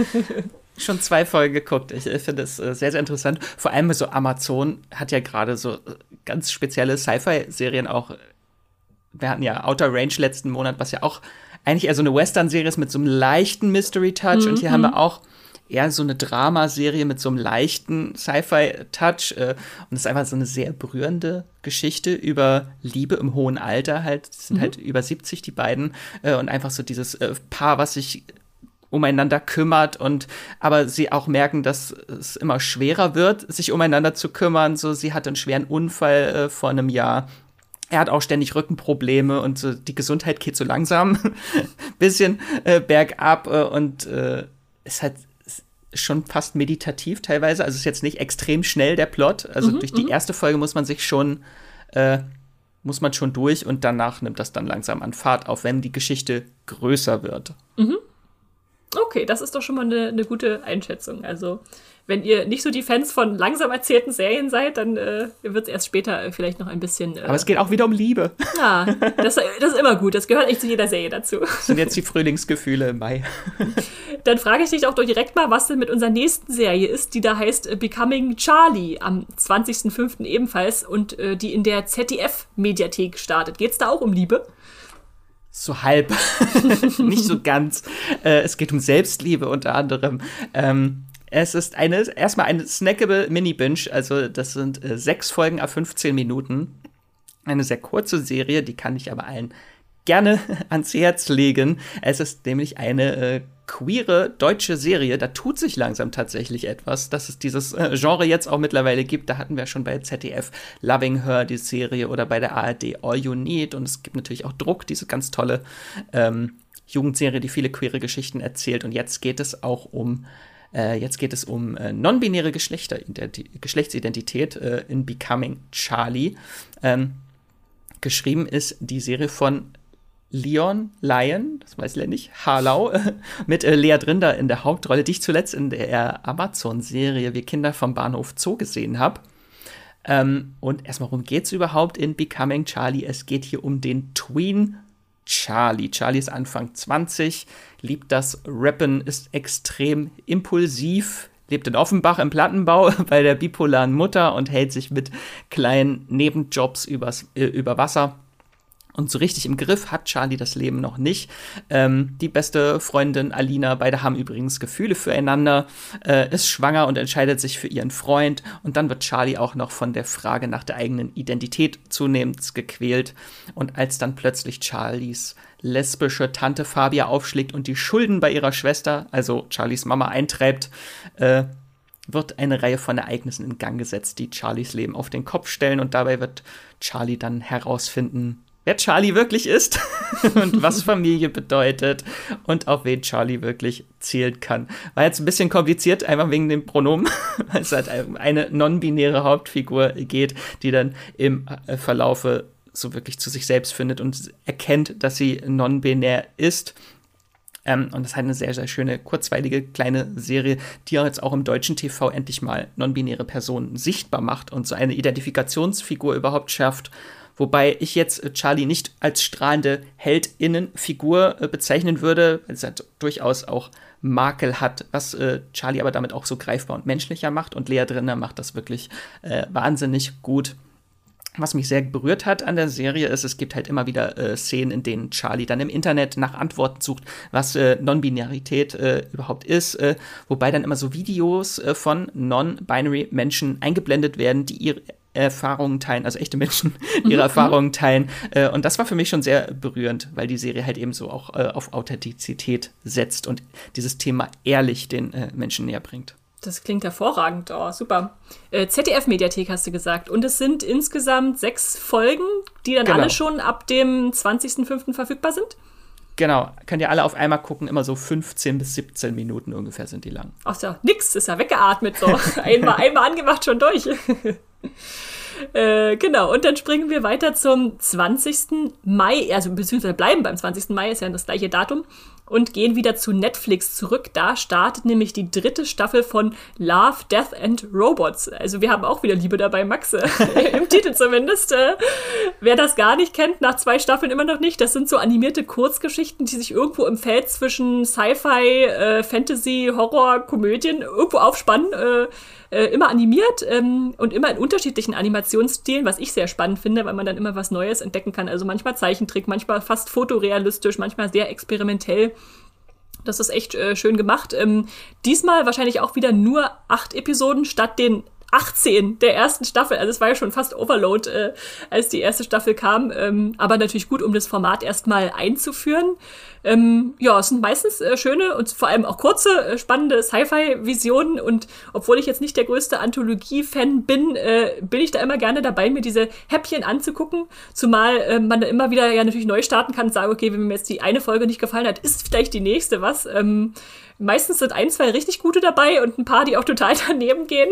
Schon zwei Folgen geguckt. Ich äh, finde es äh, sehr, sehr interessant. Vor allem so Amazon hat ja gerade so äh, ganz spezielle Sci-Fi-Serien auch. Wir hatten ja Outer Range letzten Monat, was ja auch eigentlich eher so eine Western-Serie ist mit so einem leichten Mystery-Touch. Mhm. Und hier haben wir auch eher so eine Dramaserie mit so einem leichten Sci-Fi-Touch. Äh, und es ist einfach so eine sehr berührende Geschichte über Liebe im hohen Alter halt. Die sind mhm. halt über siebzig, die beiden. Äh, und einfach so dieses äh, Paar, was sich umeinander kümmert und aber sie auch merken, dass es immer schwerer wird, sich umeinander zu kümmern. So, sie hatte einen schweren Unfall äh, vor einem Jahr. Er hat auch ständig Rückenprobleme und so, die Gesundheit geht so langsam bisschen äh, bergab äh, und äh, ist halt schon fast meditativ teilweise. Also ist jetzt nicht extrem schnell der Plot. Also mhm, durch die erste Folge muss man sich schon äh, muss man schon durch und danach nimmt das dann langsam an Fahrt auf, wenn die Geschichte größer wird. Mhm. Okay, das ist doch schon mal eine, eine gute Einschätzung. Also, wenn ihr nicht so die Fans von langsam erzählten Serien seid, dann äh, wird es erst später äh, vielleicht noch ein bisschen. Äh Aber es geht auch wieder um Liebe. Ja, das, das ist immer gut. Das gehört echt zu jeder Serie dazu. Das sind jetzt die Frühlingsgefühle im Mai. Dann frage ich dich doch direkt mal, was denn mit unserer nächsten Serie ist, die da heißt Becoming Charlie, am zwanzigsten fünften ebenfalls und äh, die in der Z D F-Mediathek startet. Geht's da auch um Liebe? So halb. Nicht so ganz. Äh, es geht um Selbstliebe unter anderem. Ähm, es ist eine, erstmal eine snackable Mini-Binge. Also das sind äh, sechs Folgen à fünfzehn Minuten. Eine sehr kurze Serie, die kann ich aber allen gerne ans Herz legen. Es ist nämlich eine äh, queere deutsche Serie. Da tut sich langsam tatsächlich etwas, dass es dieses äh, Genre jetzt auch mittlerweile gibt. Da hatten wir schon bei Z D F Loving Her die Serie oder bei der A R D All You Need. Und es gibt natürlich auch Druck, diese ganz tolle ähm, Jugendserie, die viele queere Geschichten erzählt. Und jetzt geht es auch um äh, jetzt geht es um äh, non-binäre Geschlechtsidentität äh, in Becoming Charlie. Ähm, geschrieben ist die Serie von Leon Lyon, das weiß ich nicht, Harlau, mit äh, Lea Drinder in der Hauptrolle, die ich zuletzt in der Amazon-Serie Wir Kinder vom Bahnhof Zoo gesehen habe. Ähm, und erstmal, worum geht's überhaupt in Becoming Charlie? Es geht hier um den Tween Charlie. Charlie ist Anfang zwanzig, liebt das Rappen, ist extrem impulsiv, lebt in Offenbach im Plattenbau bei der bipolaren Mutter und hält sich mit kleinen Nebenjobs übers, äh, über Wasser. Und so richtig im Griff hat Charlie das Leben noch nicht. Ähm, die beste Freundin Alina, beide haben übrigens Gefühle füreinander, äh, ist schwanger und entscheidet sich für ihren Freund. Und dann wird Charlie auch noch von der Frage nach der eigenen Identität zunehmend gequält. Und als dann plötzlich Charlies lesbische Tante Fabia aufschlägt und die Schulden bei ihrer Schwester, also Charlies Mama, eintreibt, äh, wird eine Reihe von Ereignissen in Gang gesetzt, die Charlies Leben auf den Kopf stellen. Und dabei wird Charlie dann herausfinden, wer Charlie wirklich ist und was Familie bedeutet und auf wen Charlie wirklich zählen kann. War jetzt ein bisschen kompliziert, einfach wegen dem Pronomen, weil es halt eine non-binäre Hauptfigur geht, die dann im Verlaufe so wirklich zu sich selbst findet und erkennt, dass sie non-binär ist. Ähm, und das ist halt eine sehr, sehr schöne, kurzweilige kleine Serie, die jetzt auch im deutschen T V endlich mal non-binäre Personen sichtbar macht und so eine Identifikationsfigur überhaupt schafft. Wobei ich jetzt Charlie nicht als strahlende Heldinnenfigur äh, bezeichnen würde, weil es halt durchaus auch Makel hat, was äh, Charlie aber damit auch so greifbar und menschlicher macht. Und Lea Drinder macht das wirklich äh, wahnsinnig gut. Was mich sehr berührt hat an der Serie ist, es gibt halt immer wieder äh, Szenen, in denen Charlie dann im Internet nach Antworten sucht, was äh, Non-Binarität äh, überhaupt ist, äh, wobei dann immer so Videos äh, von Non-Binary Menschen eingeblendet werden, die ihre Erfahrungen teilen, also echte Menschen ihre mhm. Erfahrungen teilen. Äh, und das war für mich schon sehr berührend, weil die Serie halt eben so auch äh, auf Authentizität setzt und dieses Thema ehrlich den äh, Menschen näher bringt. Das klingt hervorragend. Oh, super. Äh, Z D F-Mediathek hast du gesagt. Und es sind insgesamt sechs Folgen, die dann genau. alle schon ab dem zwanzigsten fünften verfügbar sind? Genau. Könnt ihr alle auf einmal gucken. Immer so fünfzehn bis siebzehn Minuten ungefähr sind die lang. Ach ja, nix. Ist ja weggeatmet so. einmal, einmal angemacht, schon durch. Äh, genau, und dann springen wir weiter zum zwanzigsten Mai, also beziehungsweise bleiben beim zwanzigsten Mai, ist ja das gleiche Datum, und gehen wieder zu Netflix zurück. Da startet nämlich die dritte Staffel von Love, Death and Robots. Also wir haben auch wieder Liebe dabei, Max, äh, im Titel zumindest. Äh, wer das gar nicht kennt, nach zwei Staffeln immer noch nicht, das sind so animierte Kurzgeschichten, die sich irgendwo im Feld zwischen Sci-Fi, äh, Fantasy, Horror, Komödien irgendwo aufspannen, äh, Äh, immer animiert ähm, und immer in unterschiedlichen Animationsstilen, was ich sehr spannend finde, weil man dann immer was Neues entdecken kann. Also manchmal Zeichentrick, manchmal fast fotorealistisch, manchmal sehr experimentell. Das ist echt äh, schön gemacht. Ähm, diesmal wahrscheinlich auch wieder nur acht Episoden statt den achtzehn der ersten Staffel. Also es war ja schon fast Overload, äh, als die erste Staffel kam. Ähm, aber natürlich gut, um das Format erstmal einzuführen. Ähm, ja, es sind meistens äh, schöne und vor allem auch kurze, äh, spannende Sci-Fi-Visionen. Und obwohl ich jetzt nicht der größte Anthologie-Fan bin, äh, bin ich da immer gerne dabei, mir diese Häppchen anzugucken. Zumal äh, man da immer wieder ja natürlich neu starten kann und sagen, okay, wenn mir jetzt die eine Folge nicht gefallen hat, ist vielleicht die nächste was. Ähm, meistens sind ein, zwei richtig gute dabei und ein paar, die auch total daneben gehen.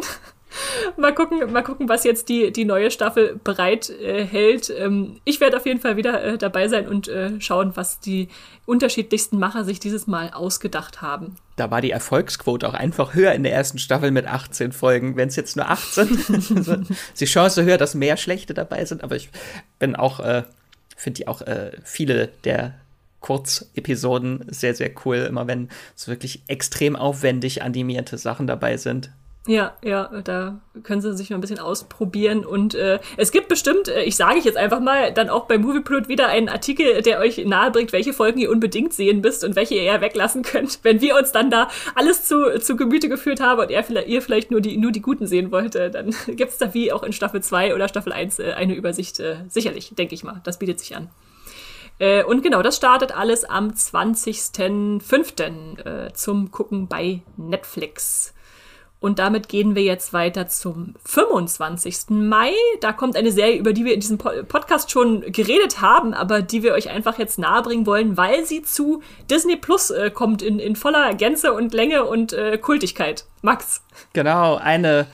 Mal gucken, mal gucken, was jetzt die, die neue Staffel bereit äh, hält. Ähm, ich werde auf jeden Fall wieder äh, dabei sein und äh, schauen, was die unterschiedlichsten Macher sich dieses Mal ausgedacht haben. Da war die Erfolgsquote auch einfach höher in der ersten Staffel mit achtzehn Folgen. Wenn es jetzt nur acht sind, ist die Chance höher, dass mehr schlechte dabei sind. Aber ich bin auch, äh, finde die auch äh, viele der Kurzepisoden sehr, sehr cool. Immer wenn so wirklich extrem aufwendig animierte Sachen dabei sind. Ja, ja, da können sie sich mal ein bisschen ausprobieren und äh, es gibt bestimmt, äh, ich sage ich jetzt einfach mal, dann auch bei Movieplot wieder einen Artikel, der euch nahebringt, welche Folgen ihr unbedingt sehen müsst und welche ihr eher weglassen könnt, wenn wir uns dann da alles zu, zu Gemüte geführt haben und ihr vielleicht, ihr vielleicht nur die, nur die Guten sehen wollt, äh, dann gibt's da wie auch in Staffel zwei oder Staffel eins äh, eine Übersicht, äh, sicherlich, denke ich mal, das bietet sich an. Äh, und genau, das startet alles am zwanzigsten fünften Äh, zum Gucken bei Netflix. Und damit gehen wir jetzt weiter zum fünfundzwanzigsten Mai. Da kommt eine Serie, über die wir in diesem Podcast schon geredet haben, aber die wir euch einfach jetzt nahebringen wollen, weil sie zu Disney Plus äh, kommt in, in voller Gänze und Länge und äh, Kultigkeit. Max. Genau, eine,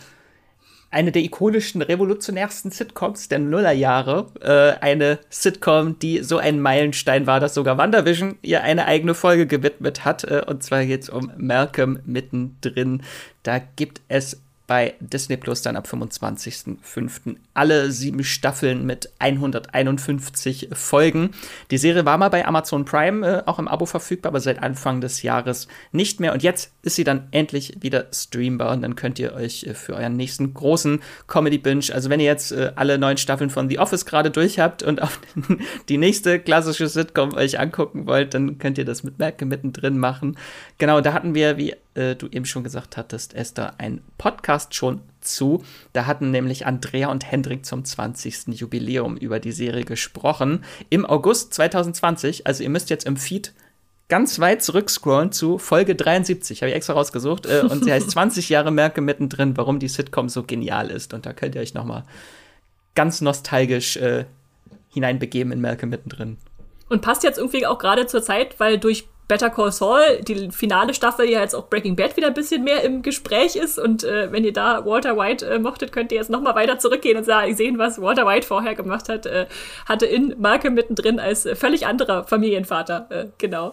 eine der ikonischsten, revolutionärsten Sitcoms der Nullerjahre. Äh, eine Sitcom, die so ein Meilenstein war, dass sogar WandaVision ihr eine eigene Folge gewidmet hat. Äh, und zwar geht's um Malcolm mittendrin. Da gibt es bei Disney Plus dann ab fünfundzwanzigsten fünften alle sieben Staffeln mit hunderteinundfünfzig Folgen. Die Serie war mal bei Amazon Prime äh, auch im Abo verfügbar, aber seit Anfang des Jahres nicht mehr. Und jetzt ist sie dann endlich wieder streambar und dann könnt ihr euch äh, für euren nächsten großen Comedy-Binge, also wenn ihr jetzt äh, alle neun Staffeln von The Office gerade durch habt und auf die nächste klassische Sitcom euch angucken wollt, dann könnt ihr das mit Malcolm mittendrin machen. Genau, da hatten wir, wie äh, du eben schon gesagt hattest, Esther, ein Podcast schon zu. Da hatten nämlich Andrea und Hendrik zum zwanzigsten Jubiläum über die Serie gesprochen. Im August zwanzig zwanzig, also ihr müsst jetzt im Feed ganz weit zurückscrollen zu Folge dreiundsiebzig, habe ich extra rausgesucht. Äh, und sie heißt zwanzig Jahre Malcolm mittendrin, warum die Sitcom so genial ist. Und da könnt ihr euch noch mal ganz nostalgisch äh, hineinbegeben in Malcolm mittendrin. Und passt jetzt irgendwie auch gerade zur Zeit, weil durch Better Call Saul, die finale Staffel, ja jetzt auch Breaking Bad wieder ein bisschen mehr im Gespräch ist. Und äh, wenn ihr da Walter White äh, mochtet, könnt ihr jetzt noch mal weiter zurückgehen und sagen, sehen, was Walter White vorher gemacht hat. Äh, hatte in Malcolm mittendrin als äh, völlig anderer Familienvater. Äh, genau.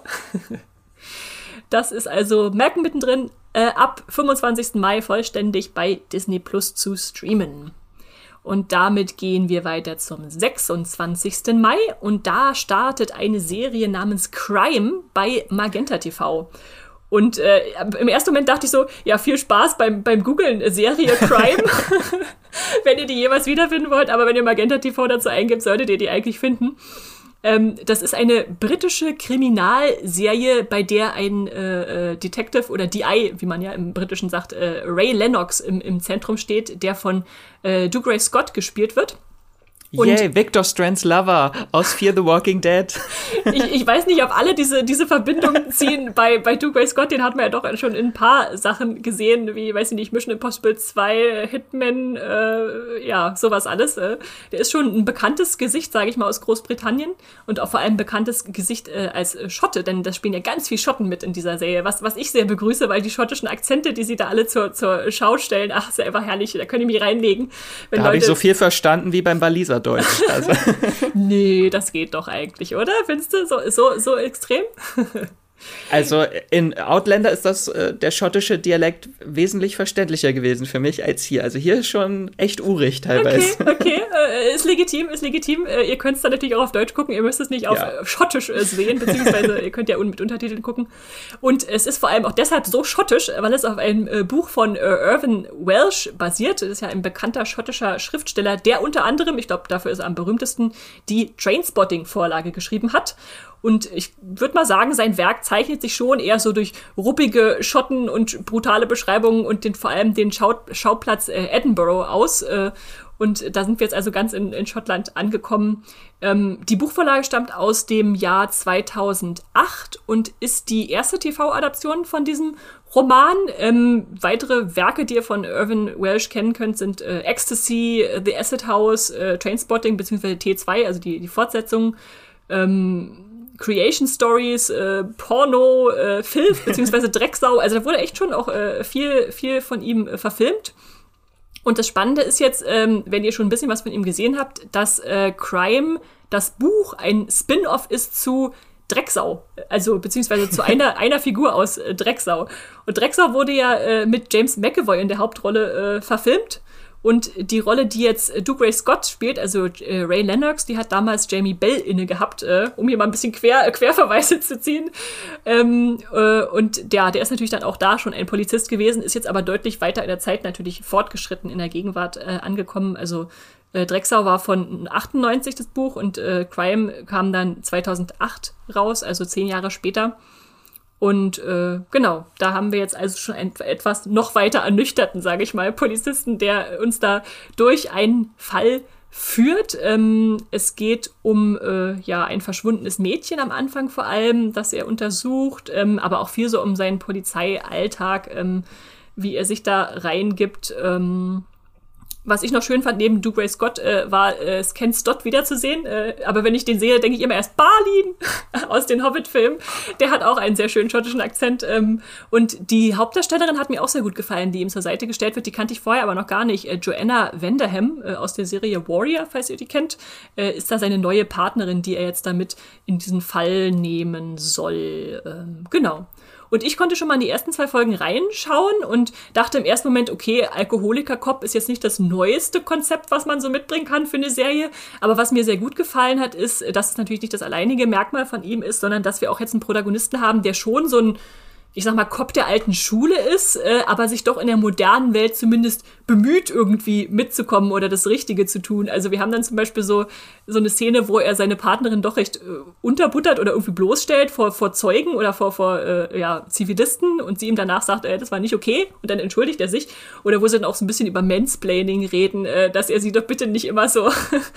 Das ist also Malcolm mittendrin äh, ab fünfundzwanzigsten Mai vollständig bei Disney Plus zu streamen. Und damit gehen wir weiter zum sechsundzwanzigsten Mai. Und da startet eine Serie namens Crime bei Magenta T V. Und äh, im ersten Moment dachte ich so, ja, viel Spaß beim, beim Googlen Serie Crime, wenn ihr die jeweils wiederfinden wollt. Aber wenn ihr Magenta T V dazu eingibt, solltet ihr die eigentlich finden. Ähm, das ist eine britische Kriminalserie, bei der ein äh, äh, Detective oder D I, wie man ja im Britischen sagt, äh, Ray Lennox im, im Zentrum steht, der von äh, Dougray Scott gespielt wird. Und Yay, Victor Strands Lover aus Fear the Walking Dead. ich, ich weiß nicht, ob alle diese, diese Verbindung ziehen. Bei, bei Dougray Scott, den hat man ja doch schon in ein paar Sachen gesehen, wie, weiß ich nicht, Mission Impossible zwei, Hitman, äh, ja, sowas alles. Äh. Der ist schon ein bekanntes Gesicht, sage ich mal, aus Großbritannien und auch vor allem ein bekanntes Gesicht äh, als Schotte, denn da spielen ja ganz viel Schotten mit in dieser Serie, was, was ich sehr begrüße, weil die schottischen Akzente, die sie da alle zur, zur Schau stellen, ach, ist ja einfach herrlich, da können die mich reinlegen. Wenn da habe ich so viel verstanden wie beim Waliser Deutsch. Also. Nee, das geht doch eigentlich, oder? Findest du so, so, so extrem? Also in Outlander ist das äh, der schottische Dialekt wesentlich verständlicher gewesen für mich als hier. Also hier ist schon echt urig teilweise. Okay, okay, äh, ist legitim, ist legitim. Äh, ihr könnt es dann natürlich auch auf Deutsch gucken. Ihr müsst es nicht auf ja. Schottisch äh, sehen, beziehungsweise ihr könnt ja mit Untertiteln gucken. Und es ist vor allem auch deshalb so schottisch, weil es auf einem äh, Buch von äh, Irvine Welsh basiert. Das ist ja ein bekannter schottischer Schriftsteller, der unter anderem, ich glaube, dafür ist er am berühmtesten, die Trainspotting-Vorlage geschrieben hat. Und ich würde mal sagen, sein Werk zeichnet sich schon eher so durch ruppige Schotten und brutale Beschreibungen und den, vor allem den Schau- Schauplatz äh, Edinburgh aus. Äh, und da sind wir jetzt also ganz in, in Schottland angekommen. Ähm, die Buchvorlage stammt aus dem Jahr zweitausendacht und ist die erste T V-Adaption von diesem Roman. Ähm, weitere Werke, die ihr von Irvine Welsh kennen könnt, sind äh, Ecstasy, The Acid House, äh, Trainspotting beziehungsweise T zwei, also die, die Fortsetzung. Ähm, Creation Stories, äh, Porno, äh, Filth, beziehungsweise Drecksau. Also da wurde echt schon auch äh, viel, viel von ihm äh, verfilmt. Und das Spannende ist jetzt, ähm, wenn ihr schon ein bisschen was von ihm gesehen habt, dass äh, Crime, das Buch, ein Spin-off ist zu Drecksau. Also beziehungsweise zu einer, einer Figur aus äh, Drecksau. Und Drecksau wurde ja äh, mit James McAvoy in der Hauptrolle äh, verfilmt. Und die Rolle, die jetzt Dougray Scott spielt, also äh, Ray Lennox, die hat damals Jamie Bell inne gehabt, äh, um hier mal ein bisschen Quer, Querverweise zu ziehen. Ähm, äh, und ja, der ist natürlich dann auch da schon ein Polizist gewesen, ist jetzt aber deutlich weiter in der Zeit natürlich fortgeschritten in der Gegenwart äh, angekommen. Also äh, Drecksau war von achtundneunzig das Buch und äh, Crime kam dann zweitausendacht raus, also zehn Jahre später. Und äh, genau, da haben wir jetzt also schon einen etwas noch weiter ernüchterten, sage ich mal, Polizisten, der uns da durch einen Fall führt. Ähm, es geht um äh, ja ein verschwundenes Mädchen am Anfang vor allem, das er untersucht, ähm, aber auch viel so um seinen Polizeialltag, ähm, wie er sich da reingibt. Ähm, Was ich noch schön fand, neben Dougray Scott, äh, war äh, Ken Stott wiederzusehen. Äh, aber wenn ich den sehe, denke ich immer erst Balin aus den Hobbit-Filmen. Der hat auch einen sehr schönen schottischen Akzent. Ähm, und die Hauptdarstellerin hat mir auch sehr gut gefallen, die ihm zur Seite gestellt wird. Die kannte ich vorher aber noch gar nicht. Äh, Joanna Vanderham äh, aus der Serie Warrior, falls ihr die kennt, äh, ist da seine neue Partnerin, die er jetzt damit in diesen Fall nehmen soll. Ähm, genau. Und ich konnte schon mal in die ersten zwei Folgen reinschauen und dachte im ersten Moment, okay, Alkoholiker-Cop ist jetzt nicht das neueste Konzept, was man so mitbringen kann für eine Serie. Aber was mir sehr gut gefallen hat, ist, dass es natürlich nicht das alleinige Merkmal von ihm ist, sondern dass wir auch jetzt einen Protagonisten haben, der schon so ein, ich sag mal, Cop der alten Schule ist, äh, aber sich doch in der modernen Welt zumindest bemüht, irgendwie mitzukommen oder das Richtige zu tun. Also wir haben dann zum Beispiel so, so eine Szene, wo er seine Partnerin doch recht äh, unterbuttert oder irgendwie bloßstellt vor, vor Zeugen oder vor, vor äh, ja, Zivilisten und sie ihm danach sagt, äh, das war nicht okay und dann entschuldigt er sich. Oder wo sie dann auch so ein bisschen über Mansplaining reden, äh, dass er sie doch bitte nicht immer so,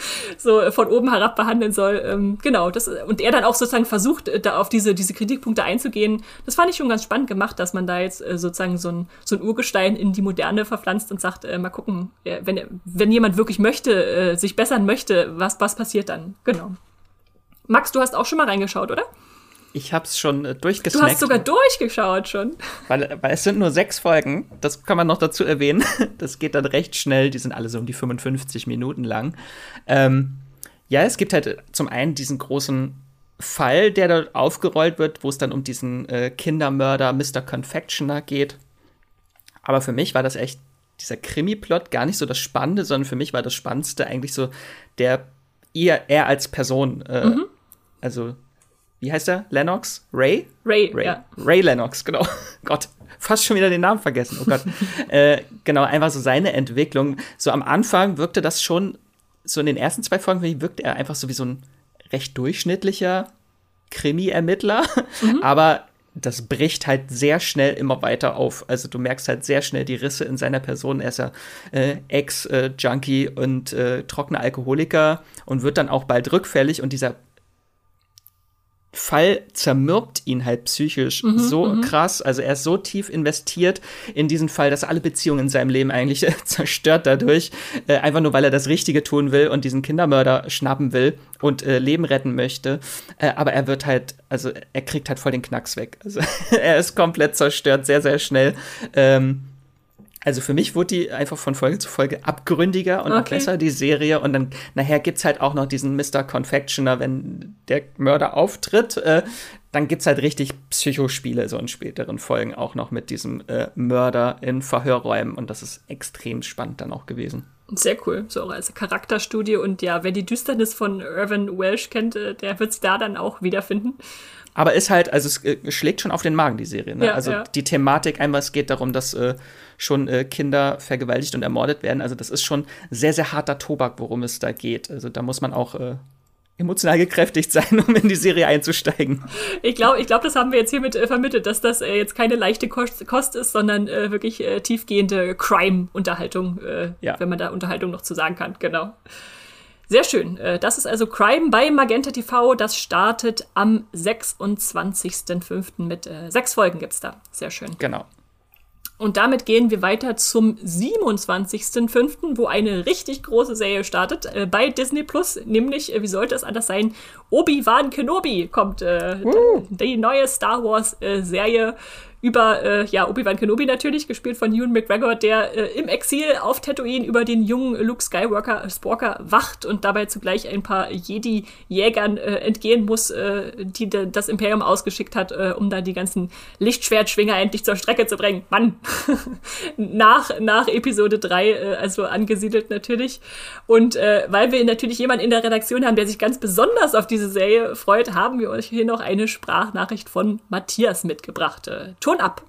so von oben herab behandeln soll. Ähm, genau, das, und er dann auch sozusagen versucht, äh, da auf diese, diese Kritikpunkte einzugehen. Das fand ich schon ganz spannend gemacht, dass man da jetzt äh, sozusagen so ein, so ein Urgestein in die Moderne verpflanzt und sagt, äh, mal gucken, äh, wenn, wenn jemand wirklich möchte, äh, sich bessern möchte, was, was passiert dann? Genau. Max, du hast auch schon mal reingeschaut, oder? Ich hab's schon äh, durchgesnackt. Du hast sogar durchgeschaut schon. Weil, weil es sind nur sechs Folgen, das kann man noch dazu erwähnen. Das geht dann recht schnell, die sind alle so um die fünfundfünfzig Minuten lang. Ähm, ja, es gibt halt zum einen diesen großen Fall, der dort aufgerollt wird, wo es dann um diesen äh, Kindermörder Mister Confectioner geht. Aber für mich war das echt dieser Krimi-Plot gar nicht so das Spannende, sondern für mich war das Spannendste eigentlich so der eher er als Person. Äh, mhm. Also, wie heißt er? Lennox? Ray? Ray, Ray, ja. Ray Lennox, genau. Gott, fast schon wieder den Namen vergessen. Oh Gott. äh, genau, einfach so seine Entwicklung. So am Anfang wirkte das schon, so in den ersten zwei Folgen wirkte er einfach so wie so ein recht durchschnittlicher Krimi-Ermittler, Mhm. aber das bricht halt sehr schnell immer weiter auf. Also du merkst halt sehr schnell die Risse in seiner Person. Er ist ja äh, Ex-Junkie äh, und äh, trockener Alkoholiker und wird dann auch bald rückfällig und dieser Fall zermürbt ihn halt psychisch Mhm, so mhm. krass. Also er ist so tief investiert in diesen Fall, dass er alle Beziehungen in seinem Leben eigentlich äh, zerstört dadurch. Äh, einfach nur, weil er das Richtige tun will und diesen Kindermörder schnappen will und äh, Leben retten möchte. Äh, aber er wird halt, also er kriegt halt voll den Knacks weg. Also er ist komplett zerstört, sehr, sehr schnell. Ähm, Also für mich wurde die einfach von Folge zu Folge abgründiger und auch Okay. besser, die Serie. Und dann nachher gibt's halt auch noch diesen Mister Confectioner, wenn der Mörder auftritt. Äh, dann gibt's halt richtig Psychospiele so in späteren Folgen auch noch mit diesem äh, Mörder in Verhörräumen. Und das ist extrem spannend dann auch gewesen. Sehr cool, so auch als Charakterstudie. Und ja, wer die Düsternis von Irvin Welsh kennt, äh, der wird es da dann auch wiederfinden. Aber ist halt, also es äh, schlägt schon auf den Magen, die Serie. Ne? Ja, also ja. die Thematik, einmal es geht darum, dass äh, schon äh, Kinder vergewaltigt und ermordet werden. Also das ist schon sehr, sehr harter Tobak, worum es da geht. Also da muss man auch äh, emotional gekräftigt sein, um in die Serie einzusteigen. Ich glaube, ich glaub, das haben wir jetzt hiermit äh, vermittelt, dass das äh, jetzt keine leichte Kost, Kost ist, sondern äh, wirklich äh, tiefgehende Crime-Unterhaltung, äh, Ja. wenn man da Unterhaltung noch zu sagen kann. Genau. Sehr schön. Äh, Das ist also Crime bei Magenta T V. Das startet am sechsundzwanzigsten fünften mit äh, sechs Folgen gibt's da. Sehr schön. Genau. Und damit gehen wir weiter zum siebenundzwanzigsten fünften, wo eine richtig große Serie startet äh, bei Disney Plus, nämlich, äh, wie sollte es anders sein, Obi-Wan Kenobi kommt, äh, Uh. die neue Star Wars äh, Serie über, äh, ja, Obi-Wan Kenobi natürlich, gespielt von Ewan McGregor, der äh, im Exil auf Tatooine über den jungen Luke Skywalker äh, Skywalker wacht und dabei zugleich ein paar Jedi-Jägern äh, entgehen muss, äh, die de, das Imperium ausgeschickt hat, äh, um da die ganzen Lichtschwertschwinger endlich zur Strecke zu bringen. Mann! nach, nach Episode drei, äh, also angesiedelt natürlich. Und äh, weil wir natürlich jemanden in der Redaktion haben, der sich ganz besonders auf diese Serie freut, haben wir euch hier noch eine Sprachnachricht von Matthias mitgebracht. Äh, Ton ab!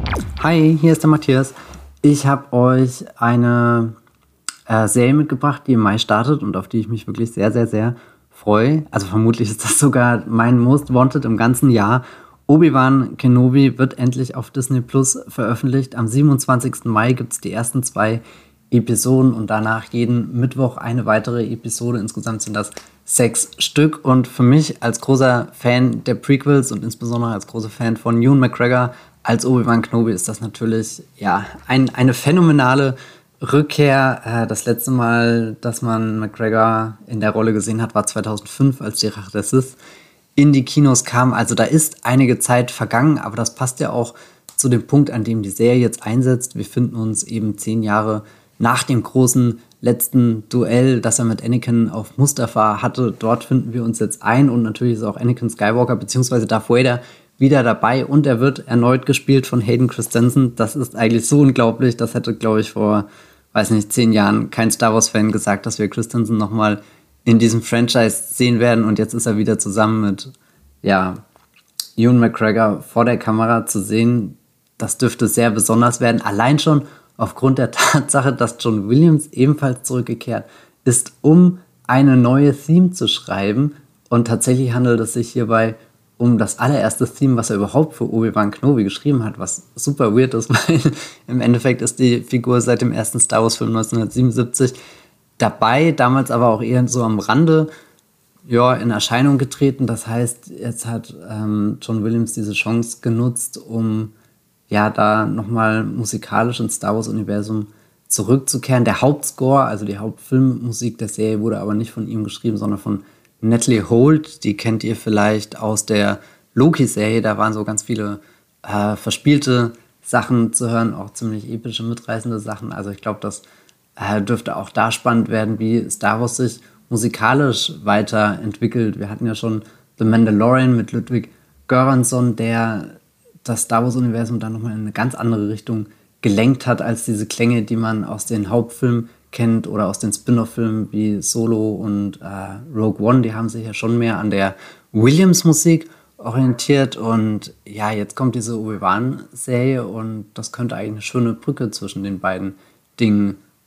Hi, hier ist der Matthias. Ich habe euch eine äh, Serie mitgebracht, die im Mai startet und auf die ich mich wirklich sehr, sehr, sehr freue. Also vermutlich ist das sogar mein Most Wanted im ganzen Jahr. Obi-Wan Kenobi wird endlich auf Disney Plus veröffentlicht. Am siebenundzwanzigsten Mai gibt es die ersten zwei Episoden und danach jeden Mittwoch eine weitere Episode. Insgesamt sind das sechs Stück. Und für mich als großer Fan der Prequels und insbesondere als großer Fan von Ewan McGregor als Obi-Wan Kenobi ist das natürlich ja, ein, eine phänomenale Rückkehr. Äh, das letzte Mal, dass man McGregor in der Rolle gesehen hat, war zweitausendfünf, als die Rache der Sith in die Kinos kam. Also da ist einige Zeit vergangen, aber das passt ja auch zu dem Punkt, an dem die Serie jetzt einsetzt. Wir finden uns eben zehn Jahre nach dem großen letzten Duell, das er mit Anakin auf Mustafar hatte. Dort finden wir uns jetzt ein und natürlich ist auch Anakin Skywalker bzw. Darth Vader wieder dabei und er wird erneut gespielt von Hayden Christensen. Das ist eigentlich so unglaublich. Das hätte, glaube ich, vor, weiß nicht, zehn Jahren kein Star Wars-Fan gesagt, dass wir Christensen nochmal in diesem Franchise sehen werden. Und jetzt ist er wieder zusammen mit, ja, Ewan McGregor vor der Kamera zu sehen. Das dürfte sehr besonders werden. Allein schon aufgrund der Tatsache, dass John Williams ebenfalls zurückgekehrt ist, um eine neue Theme zu schreiben. Und tatsächlich handelt es sich hierbei um das allererste Theme, was er überhaupt für Obi-Wan Kenobi geschrieben hat, was super weird ist, weil im Endeffekt ist die Figur seit dem ersten Star Wars-Film neunzehnhundertsiebenundsiebzig dabei, damals aber auch eher so am Rande ja, in Erscheinung getreten. Das heißt, jetzt hat ähm, John Williams diese Chance genutzt, um ja da nochmal musikalisch ins Star Wars-Universum zurückzukehren. Der Hauptscore, also die Hauptfilmmusik der Serie, wurde aber nicht von ihm geschrieben, sondern von Natalie Holt. Die kennt ihr vielleicht aus der Loki-Serie. Da waren so ganz viele äh, verspielte Sachen zu hören, auch ziemlich epische, mitreißende Sachen. Also ich glaube, das äh, dürfte auch da spannend werden, wie Star Wars sich musikalisch weiterentwickelt. Wir hatten ja schon The Mandalorian mit Ludwig Göransson, der das Star Wars-Universum dann nochmal in eine ganz andere Richtung gelenkt hat, als diese Klänge, die man aus den Hauptfilmen kennt oder aus den Spin-off-Filmen wie Solo und äh, Rogue One. Die haben sich ja schon mehr an der Williams-Musik orientiert und ja, jetzt kommt diese Obi-Wan-Serie und das könnte eigentlich eine schöne Brücke zwischen den beiden Dingen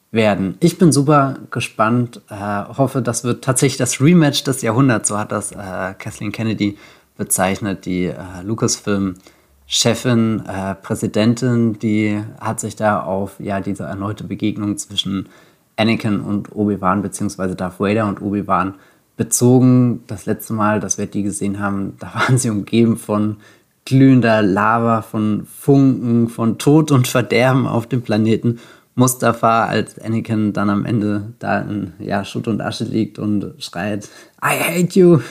werden. Ich bin super gespannt, äh, hoffe, das wird tatsächlich das Rematch des Jahrhunderts, so hat das äh, Kathleen Kennedy bezeichnet, die äh, Lucasfilm-Chefin, äh, Präsidentin, die hat sich da auf ja diese erneute Begegnung zwischen Anakin und Obi-Wan, beziehungsweise Darth Vader und Obi-Wan bezogen. Das letzte Mal, dass wir die gesehen haben, da waren sie umgeben von glühender Lava, von Funken, von Tod und Verderben auf dem Planeten Mustafar, als Anakin dann am Ende da in ja, Schutt und Asche liegt und schreit, I hate you.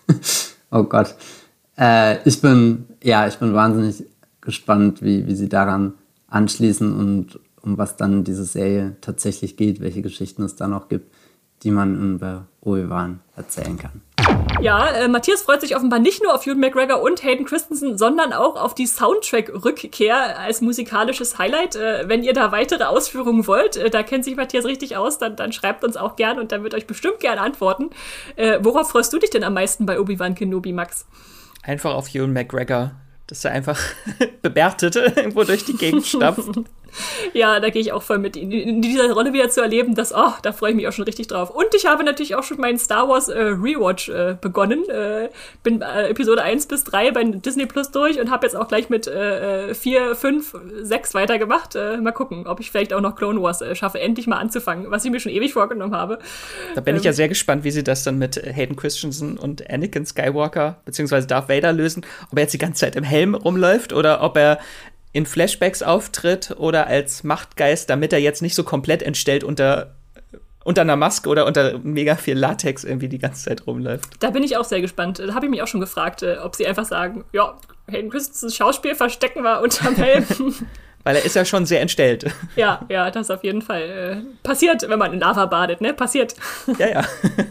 Oh Gott. Äh, ich bin, ja, ich bin wahnsinnig gespannt, wie, wie sie daran anschließen und um was dann diese Serie tatsächlich geht, welche Geschichten es da noch gibt, die man über Obi-Wan erzählen kann. Ja, äh, Matthias freut sich offenbar nicht nur auf Ewan McGregor und Hayden Christensen, sondern auch auf die Soundtrack-Rückkehr als musikalisches Highlight. Äh, wenn ihr da weitere Ausführungen wollt, äh, da kennt sich Matthias richtig aus, dann, dann schreibt uns auch gern und dann wird euch bestimmt gern antworten. Äh, worauf freust du dich denn am meisten bei Obi-Wan Kenobi, Max? Einfach auf Ewan McGregor, dass er einfach bebärtet irgendwo durch die Gegend stapft. Ja, da gehe ich auch voll mit, in, in dieser Rolle wieder zu erleben, dass, oh, da freue ich mich auch schon richtig drauf. Und ich habe natürlich auch schon meinen Star Wars äh, Rewatch äh, begonnen. Äh, bin äh, Episode eins bis drei bei Disney Plus durch und habe jetzt auch gleich mit äh, vier, fünf, sechs weitergemacht. Äh, mal gucken, ob ich vielleicht auch noch Clone Wars äh, schaffe, endlich mal anzufangen, was ich mir schon ewig vorgenommen habe. Da bin ähm, ich ja sehr gespannt, wie sie das dann mit Hayden Christensen und Anakin Skywalker beziehungsweise Darth Vader lösen. Ob er jetzt die ganze Zeit im Helm rumläuft oder ob er in Flashbacks auftritt oder als Machtgeist, damit er jetzt nicht so komplett entstellt unter, unter einer Maske oder unter mega viel Latex irgendwie die ganze Zeit rumläuft. Da bin ich auch sehr gespannt. Da habe ich mich auch schon gefragt, ob sie einfach sagen, ja, Hayden Christensens Schauspiel verstecken wir unterm Helm. Weil er ist ja schon sehr entstellt. Ja, ja, das auf jeden Fall. Äh, passiert, wenn man in Lava badet, ne? Passiert. Ja, ja.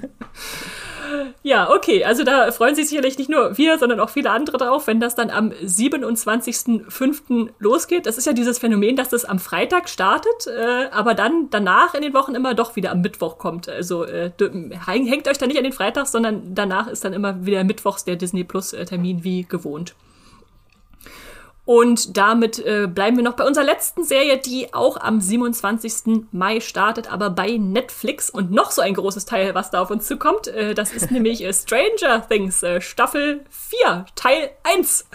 Ja, okay, also da freuen sich sicherlich nicht nur wir, sondern auch viele andere drauf, wenn das dann am siebenundzwanzigsten fünften losgeht. Das ist ja dieses Phänomen, dass das am Freitag startet, äh, aber dann danach in den Wochen immer doch wieder am Mittwoch kommt. Also äh, hängt euch da nicht an den Freitag, sondern danach ist dann immer wieder mittwochs der Disney Plus Termin wie gewohnt. Und damit äh, bleiben wir noch bei unserer letzten Serie, die auch am siebenundzwanzigsten Mai startet, aber bei Netflix. Und noch so ein großes Teil, was da auf uns zukommt, äh, das ist nämlich äh, Stranger Things, äh, Staffel vier, Teil eins.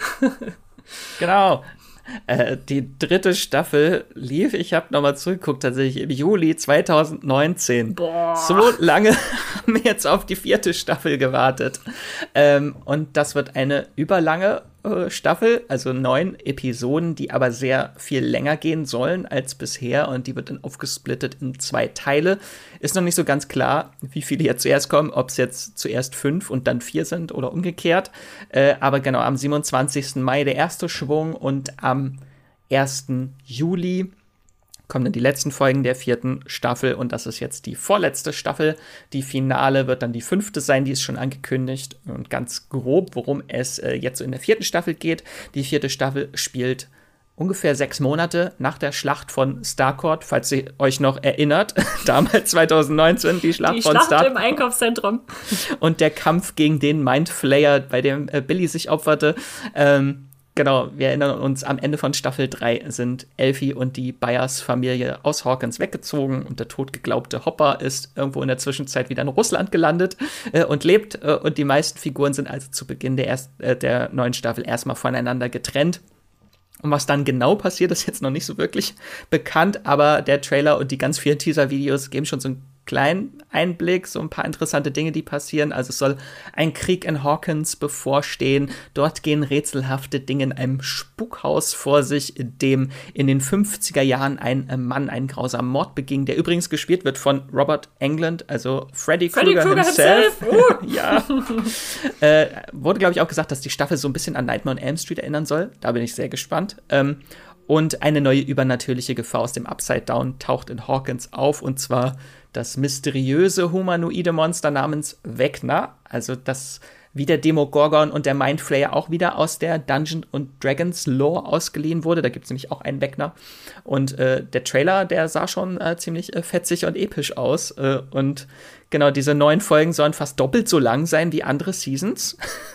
Genau. Äh, die dritte Staffel lief, ich habe nochmal zurückgeguckt, tatsächlich im Juli zweitausendneunzehn. Boah. So lange haben wir jetzt auf die vierte Staffel gewartet. Ähm, und das wird eine überlange äh, Staffel, also neun Episoden, die aber sehr viel länger gehen sollen als bisher. Und die wird dann aufgesplittet in zwei Teile. Ist noch nicht so ganz klar, wie viele jetzt zuerst kommen, ob es jetzt zuerst fünf und dann vier sind oder umgekehrt. Äh, aber genau, am siebenundzwanzigsten Mai der erste Schwung und am ersten Juli kommen dann die letzten Folgen der vierten Staffel und das ist jetzt die vorletzte Staffel. Die Finale wird dann die fünfte sein, die ist schon angekündigt. Und ganz grob, worum es äh, jetzt so in der vierten Staffel geht. Die vierte Staffel spielt ungefähr sechs Monate nach der Schlacht von Starcourt, falls ihr euch noch erinnert, damals zweitausendneunzehn, die Schlacht die von Schlacht Starcourt. im Einkaufszentrum. Und der Kampf gegen den Mindflayer, bei dem äh, Billy sich opferte. Ähm, genau, wir erinnern uns, am Ende von Staffel drei sind Elfie und die Byers-Familie aus Hawkins weggezogen und der totgeglaubte Hopper ist irgendwo in der Zwischenzeit wieder in Russland gelandet äh, und lebt. Äh, und die meisten Figuren sind also zu Beginn der, erst, äh, der neuen Staffel erstmal voneinander getrennt. Und was dann genau passiert, ist jetzt noch nicht so wirklich bekannt, aber der Trailer und die ganz vielen Teaser-Videos geben schon so einen kleinen Einblick, so ein paar interessante Dinge, die passieren. Also es soll ein Krieg in Hawkins bevorstehen. Dort gehen rätselhafte Dinge in einem Spukhaus vor sich, in dem in den fünfziger Jahren ein Mann einen grausamen Mord beging, der übrigens gespielt wird von Robert Englund, also Freddy Krueger himself. himself. Uh. Ja. äh, wurde, glaube ich, auch gesagt, dass die Staffel so ein bisschen an Nightmare on Elm Street erinnern soll. Da bin ich sehr gespannt. Ähm, und eine neue übernatürliche Gefahr aus dem Upside Down taucht in Hawkins auf, und zwar das mysteriöse humanoide Monster namens Vecna, also das wie der Demogorgon und der Mindflayer auch wieder aus der Dungeons and Dragons Lore ausgeliehen wurde. Da gibt es nämlich auch einen Vecna. Und äh, der Trailer, der sah schon äh, ziemlich äh, fetzig und episch aus. Äh, und genau, diese neuen Folgen sollen fast doppelt so lang sein wie andere Seasons.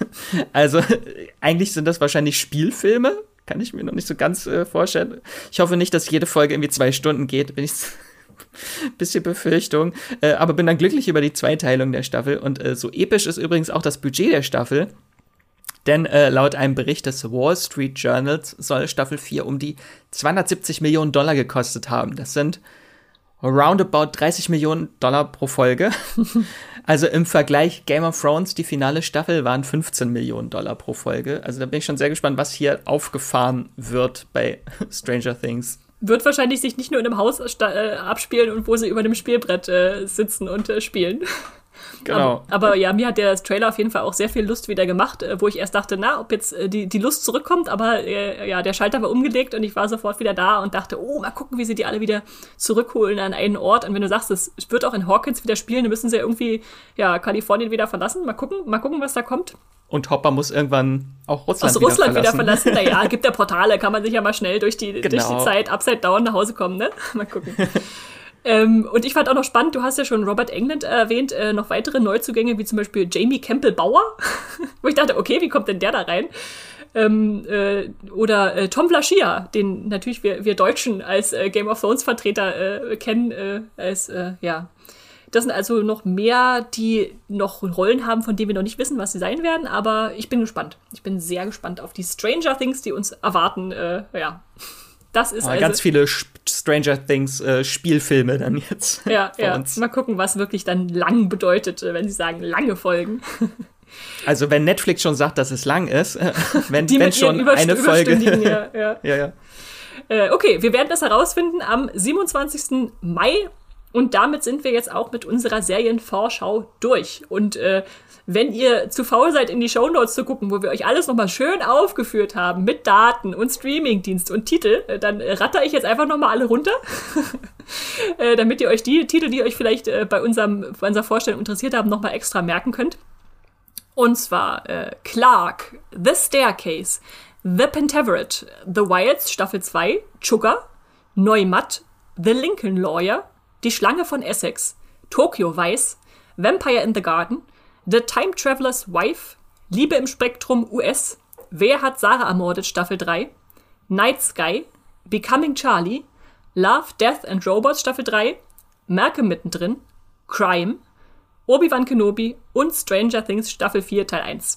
Also eigentlich sind das wahrscheinlich Spielfilme. Kann ich mir noch nicht so ganz äh, vorstellen. Ich hoffe nicht, dass jede Folge irgendwie zwei Stunden geht. Bin ich bisschen Befürchtung. Äh, aber bin dann glücklich über die Zweiteilung der Staffel. Und äh, so episch ist übrigens auch das Budget der Staffel. Denn äh, laut einem Bericht des Wall Street Journals soll Staffel vier um die zweihundertsiebzig Millionen Dollar gekostet haben. Das sind roundabout dreißig Millionen Dollar pro Folge. Also im Vergleich Game of Thrones, die finale Staffel, waren fünfzehn Millionen Dollar pro Folge. Also da bin ich schon sehr gespannt, was hier aufgefahren wird bei Stranger Things. Wird wahrscheinlich sich nicht nur in einem Haus äh, abspielen und wo sie über dem Spielbrett äh, sitzen und äh, spielen. Genau. Aber, aber ja, mir hat der Trailer auf jeden Fall auch sehr viel Lust wieder gemacht, äh, wo ich erst dachte, na, ob jetzt äh, die, die Lust zurückkommt, aber äh, ja, der Schalter war umgelegt und ich war sofort wieder da und dachte, oh, mal gucken, wie sie die alle wieder zurückholen an einen Ort. Und wenn du sagst, es wird auch in Hawkins wieder spielen, dann müssen sie ja irgendwie ja, Kalifornien wieder verlassen. Mal gucken, mal gucken, was da kommt. Und Hopper muss irgendwann auch Russland, Aus wieder, Russland verlassen. wieder verlassen. Naja, gibt ja Portale, kann man sich ja mal schnell durch die, genau. durch die Zeit upside down nach Hause kommen, ne? Mal gucken. ähm, und ich fand auch noch spannend, du hast ja schon Robert Englund erwähnt, äh, noch weitere Neuzugänge, wie zum Beispiel Jamie Campbell-Bauer, wo ich dachte, okay, wie kommt denn der da rein? Ähm, äh, oder äh, Tom Flaschia, den natürlich wir, wir Deutschen als äh, Game of Thrones-Vertreter äh, kennen, äh, als, äh, ja... Das sind also noch mehr, die noch Rollen haben, von denen wir noch nicht wissen, was sie sein werden. Aber ich bin gespannt. Ich bin sehr gespannt auf die Stranger Things, die uns erwarten. Äh, ja, das ist Aber also ganz viele Stranger Things äh, Spielfilme dann jetzt. Ja, ja. Uns. Mal gucken, was wirklich dann lang bedeutet, wenn sie sagen, lange Folgen. Also wenn Netflix schon sagt, dass es lang ist, äh, wenn, die wenn mit schon Überst- eine Folge. ja, ja. ja, ja. Äh, okay, wir werden das herausfinden am siebenundzwanzigsten Mai. Und damit sind wir jetzt auch mit unserer Serienvorschau durch. Und äh, wenn ihr zu faul seid, in die Shownotes zu gucken, wo wir euch alles nochmal schön aufgeführt haben mit Daten und Streamingdienst und Titel, äh, dann äh, ratter ich jetzt einfach nochmal alle runter, äh, damit ihr euch die Titel, die euch vielleicht äh, bei, unserem, bei unserer Vorstellung interessiert haben, nochmal extra merken könnt. Und zwar äh, Clark, The Staircase, The Pentaveret, The Wilds Staffel zwei, Sugar, Neumatt, The Lincoln Lawyer, Die Schlange von Essex, Tokyo Vice, Vampire in the Garden, The Time Traveler's Wife, Liebe im Spektrum U S, Wer hat Sarah ermordet Staffel drei, Night Sky, Becoming Charlie, Love, Death and Robots Staffel drei, Malcolm mittendrin, Crime, Obi-Wan Kenobi und Stranger Things Staffel vier Teil eins.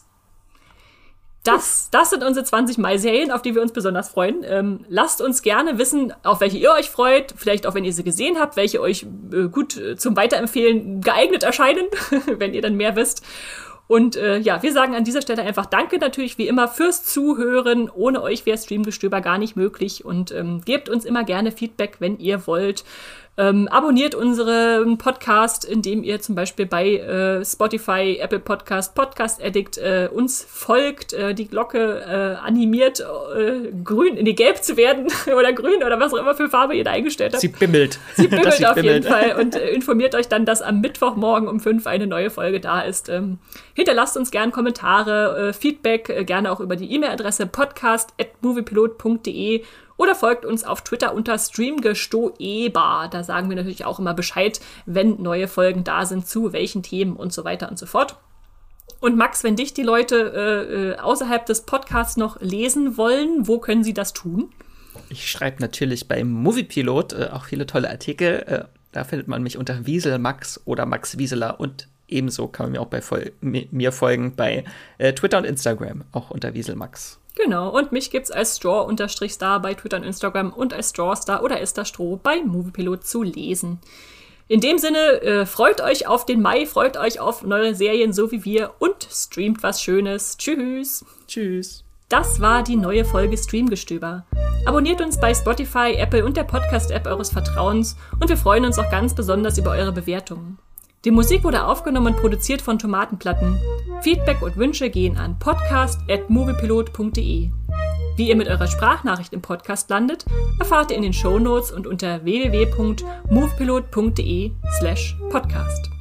Das, das sind unsere zwanzig Mai-Serien, auf die wir uns besonders freuen. Ähm, lasst uns gerne wissen, auf welche ihr euch freut. Vielleicht auch, wenn ihr sie gesehen habt, welche euch äh, gut äh, zum Weiterempfehlen geeignet erscheinen, wenn ihr dann mehr wisst. Und äh, ja, wir sagen an dieser Stelle einfach Danke natürlich wie immer fürs Zuhören. Ohne euch wäre Streamgestöber gar nicht möglich. Und ähm, gebt uns immer gerne Feedback, wenn ihr wollt. Ähm, abonniert unseren Podcast, indem ihr zum Beispiel bei äh, Spotify, Apple Podcast, Podcast Addict äh, uns folgt, äh, die Glocke äh, animiert, äh, grün, nee, gelb zu werden oder grün oder was auch immer für Farbe ihr da eingestellt habt. Sie bimmelt. Sie bimmelt sie auf bimmelt. jeden Fall und äh, informiert euch dann, dass am Mittwochmorgen um fünf eine neue Folge da ist. Ähm, hinterlasst uns gerne Kommentare, äh, Feedback, äh, gerne auch über die E-Mail-Adresse podcast at moviepilot punkt de oder folgt uns auf Twitter unter streamgestoeber. Da sagen wir natürlich auch immer Bescheid, wenn neue Folgen da sind, zu welchen Themen und so weiter und so fort. Und Max, wenn dich die Leute äh, außerhalb des Podcasts noch lesen wollen, wo können sie das tun? Ich schreibe natürlich bei Moviepilot äh, auch viele tolle Artikel. Äh, da findet man mich unter Wieselmax oder Max Wieseler und ebenso kann man mir auch bei Fol- mir folgen bei äh, Twitter und Instagram, auch unter Wieselmax. Genau, und mich gibt's als Straw-Star bei Twitter und Instagram und als Strawstar oder Esther Stroh bei Moviepilot zu lesen. In dem Sinne, äh, freut euch auf den Mai, freut euch auf neue Serien, so wie wir, und streamt was Schönes. Tschüss. Tschüss. Das war die neue Folge Streamgestöber. Abonniert uns bei Spotify, Apple und der Podcast-App eures Vertrauens und wir freuen uns auch ganz besonders über eure Bewertungen. Die Musik wurde aufgenommen und produziert von Tomatenplatten. Feedback und Wünsche gehen an podcast at moviepilot punkt de. Wie ihr mit eurer Sprachnachricht im Podcast landet, erfahrt ihr in den Shownotes und unter w w w punkt moviepilot punkt de slash podcast.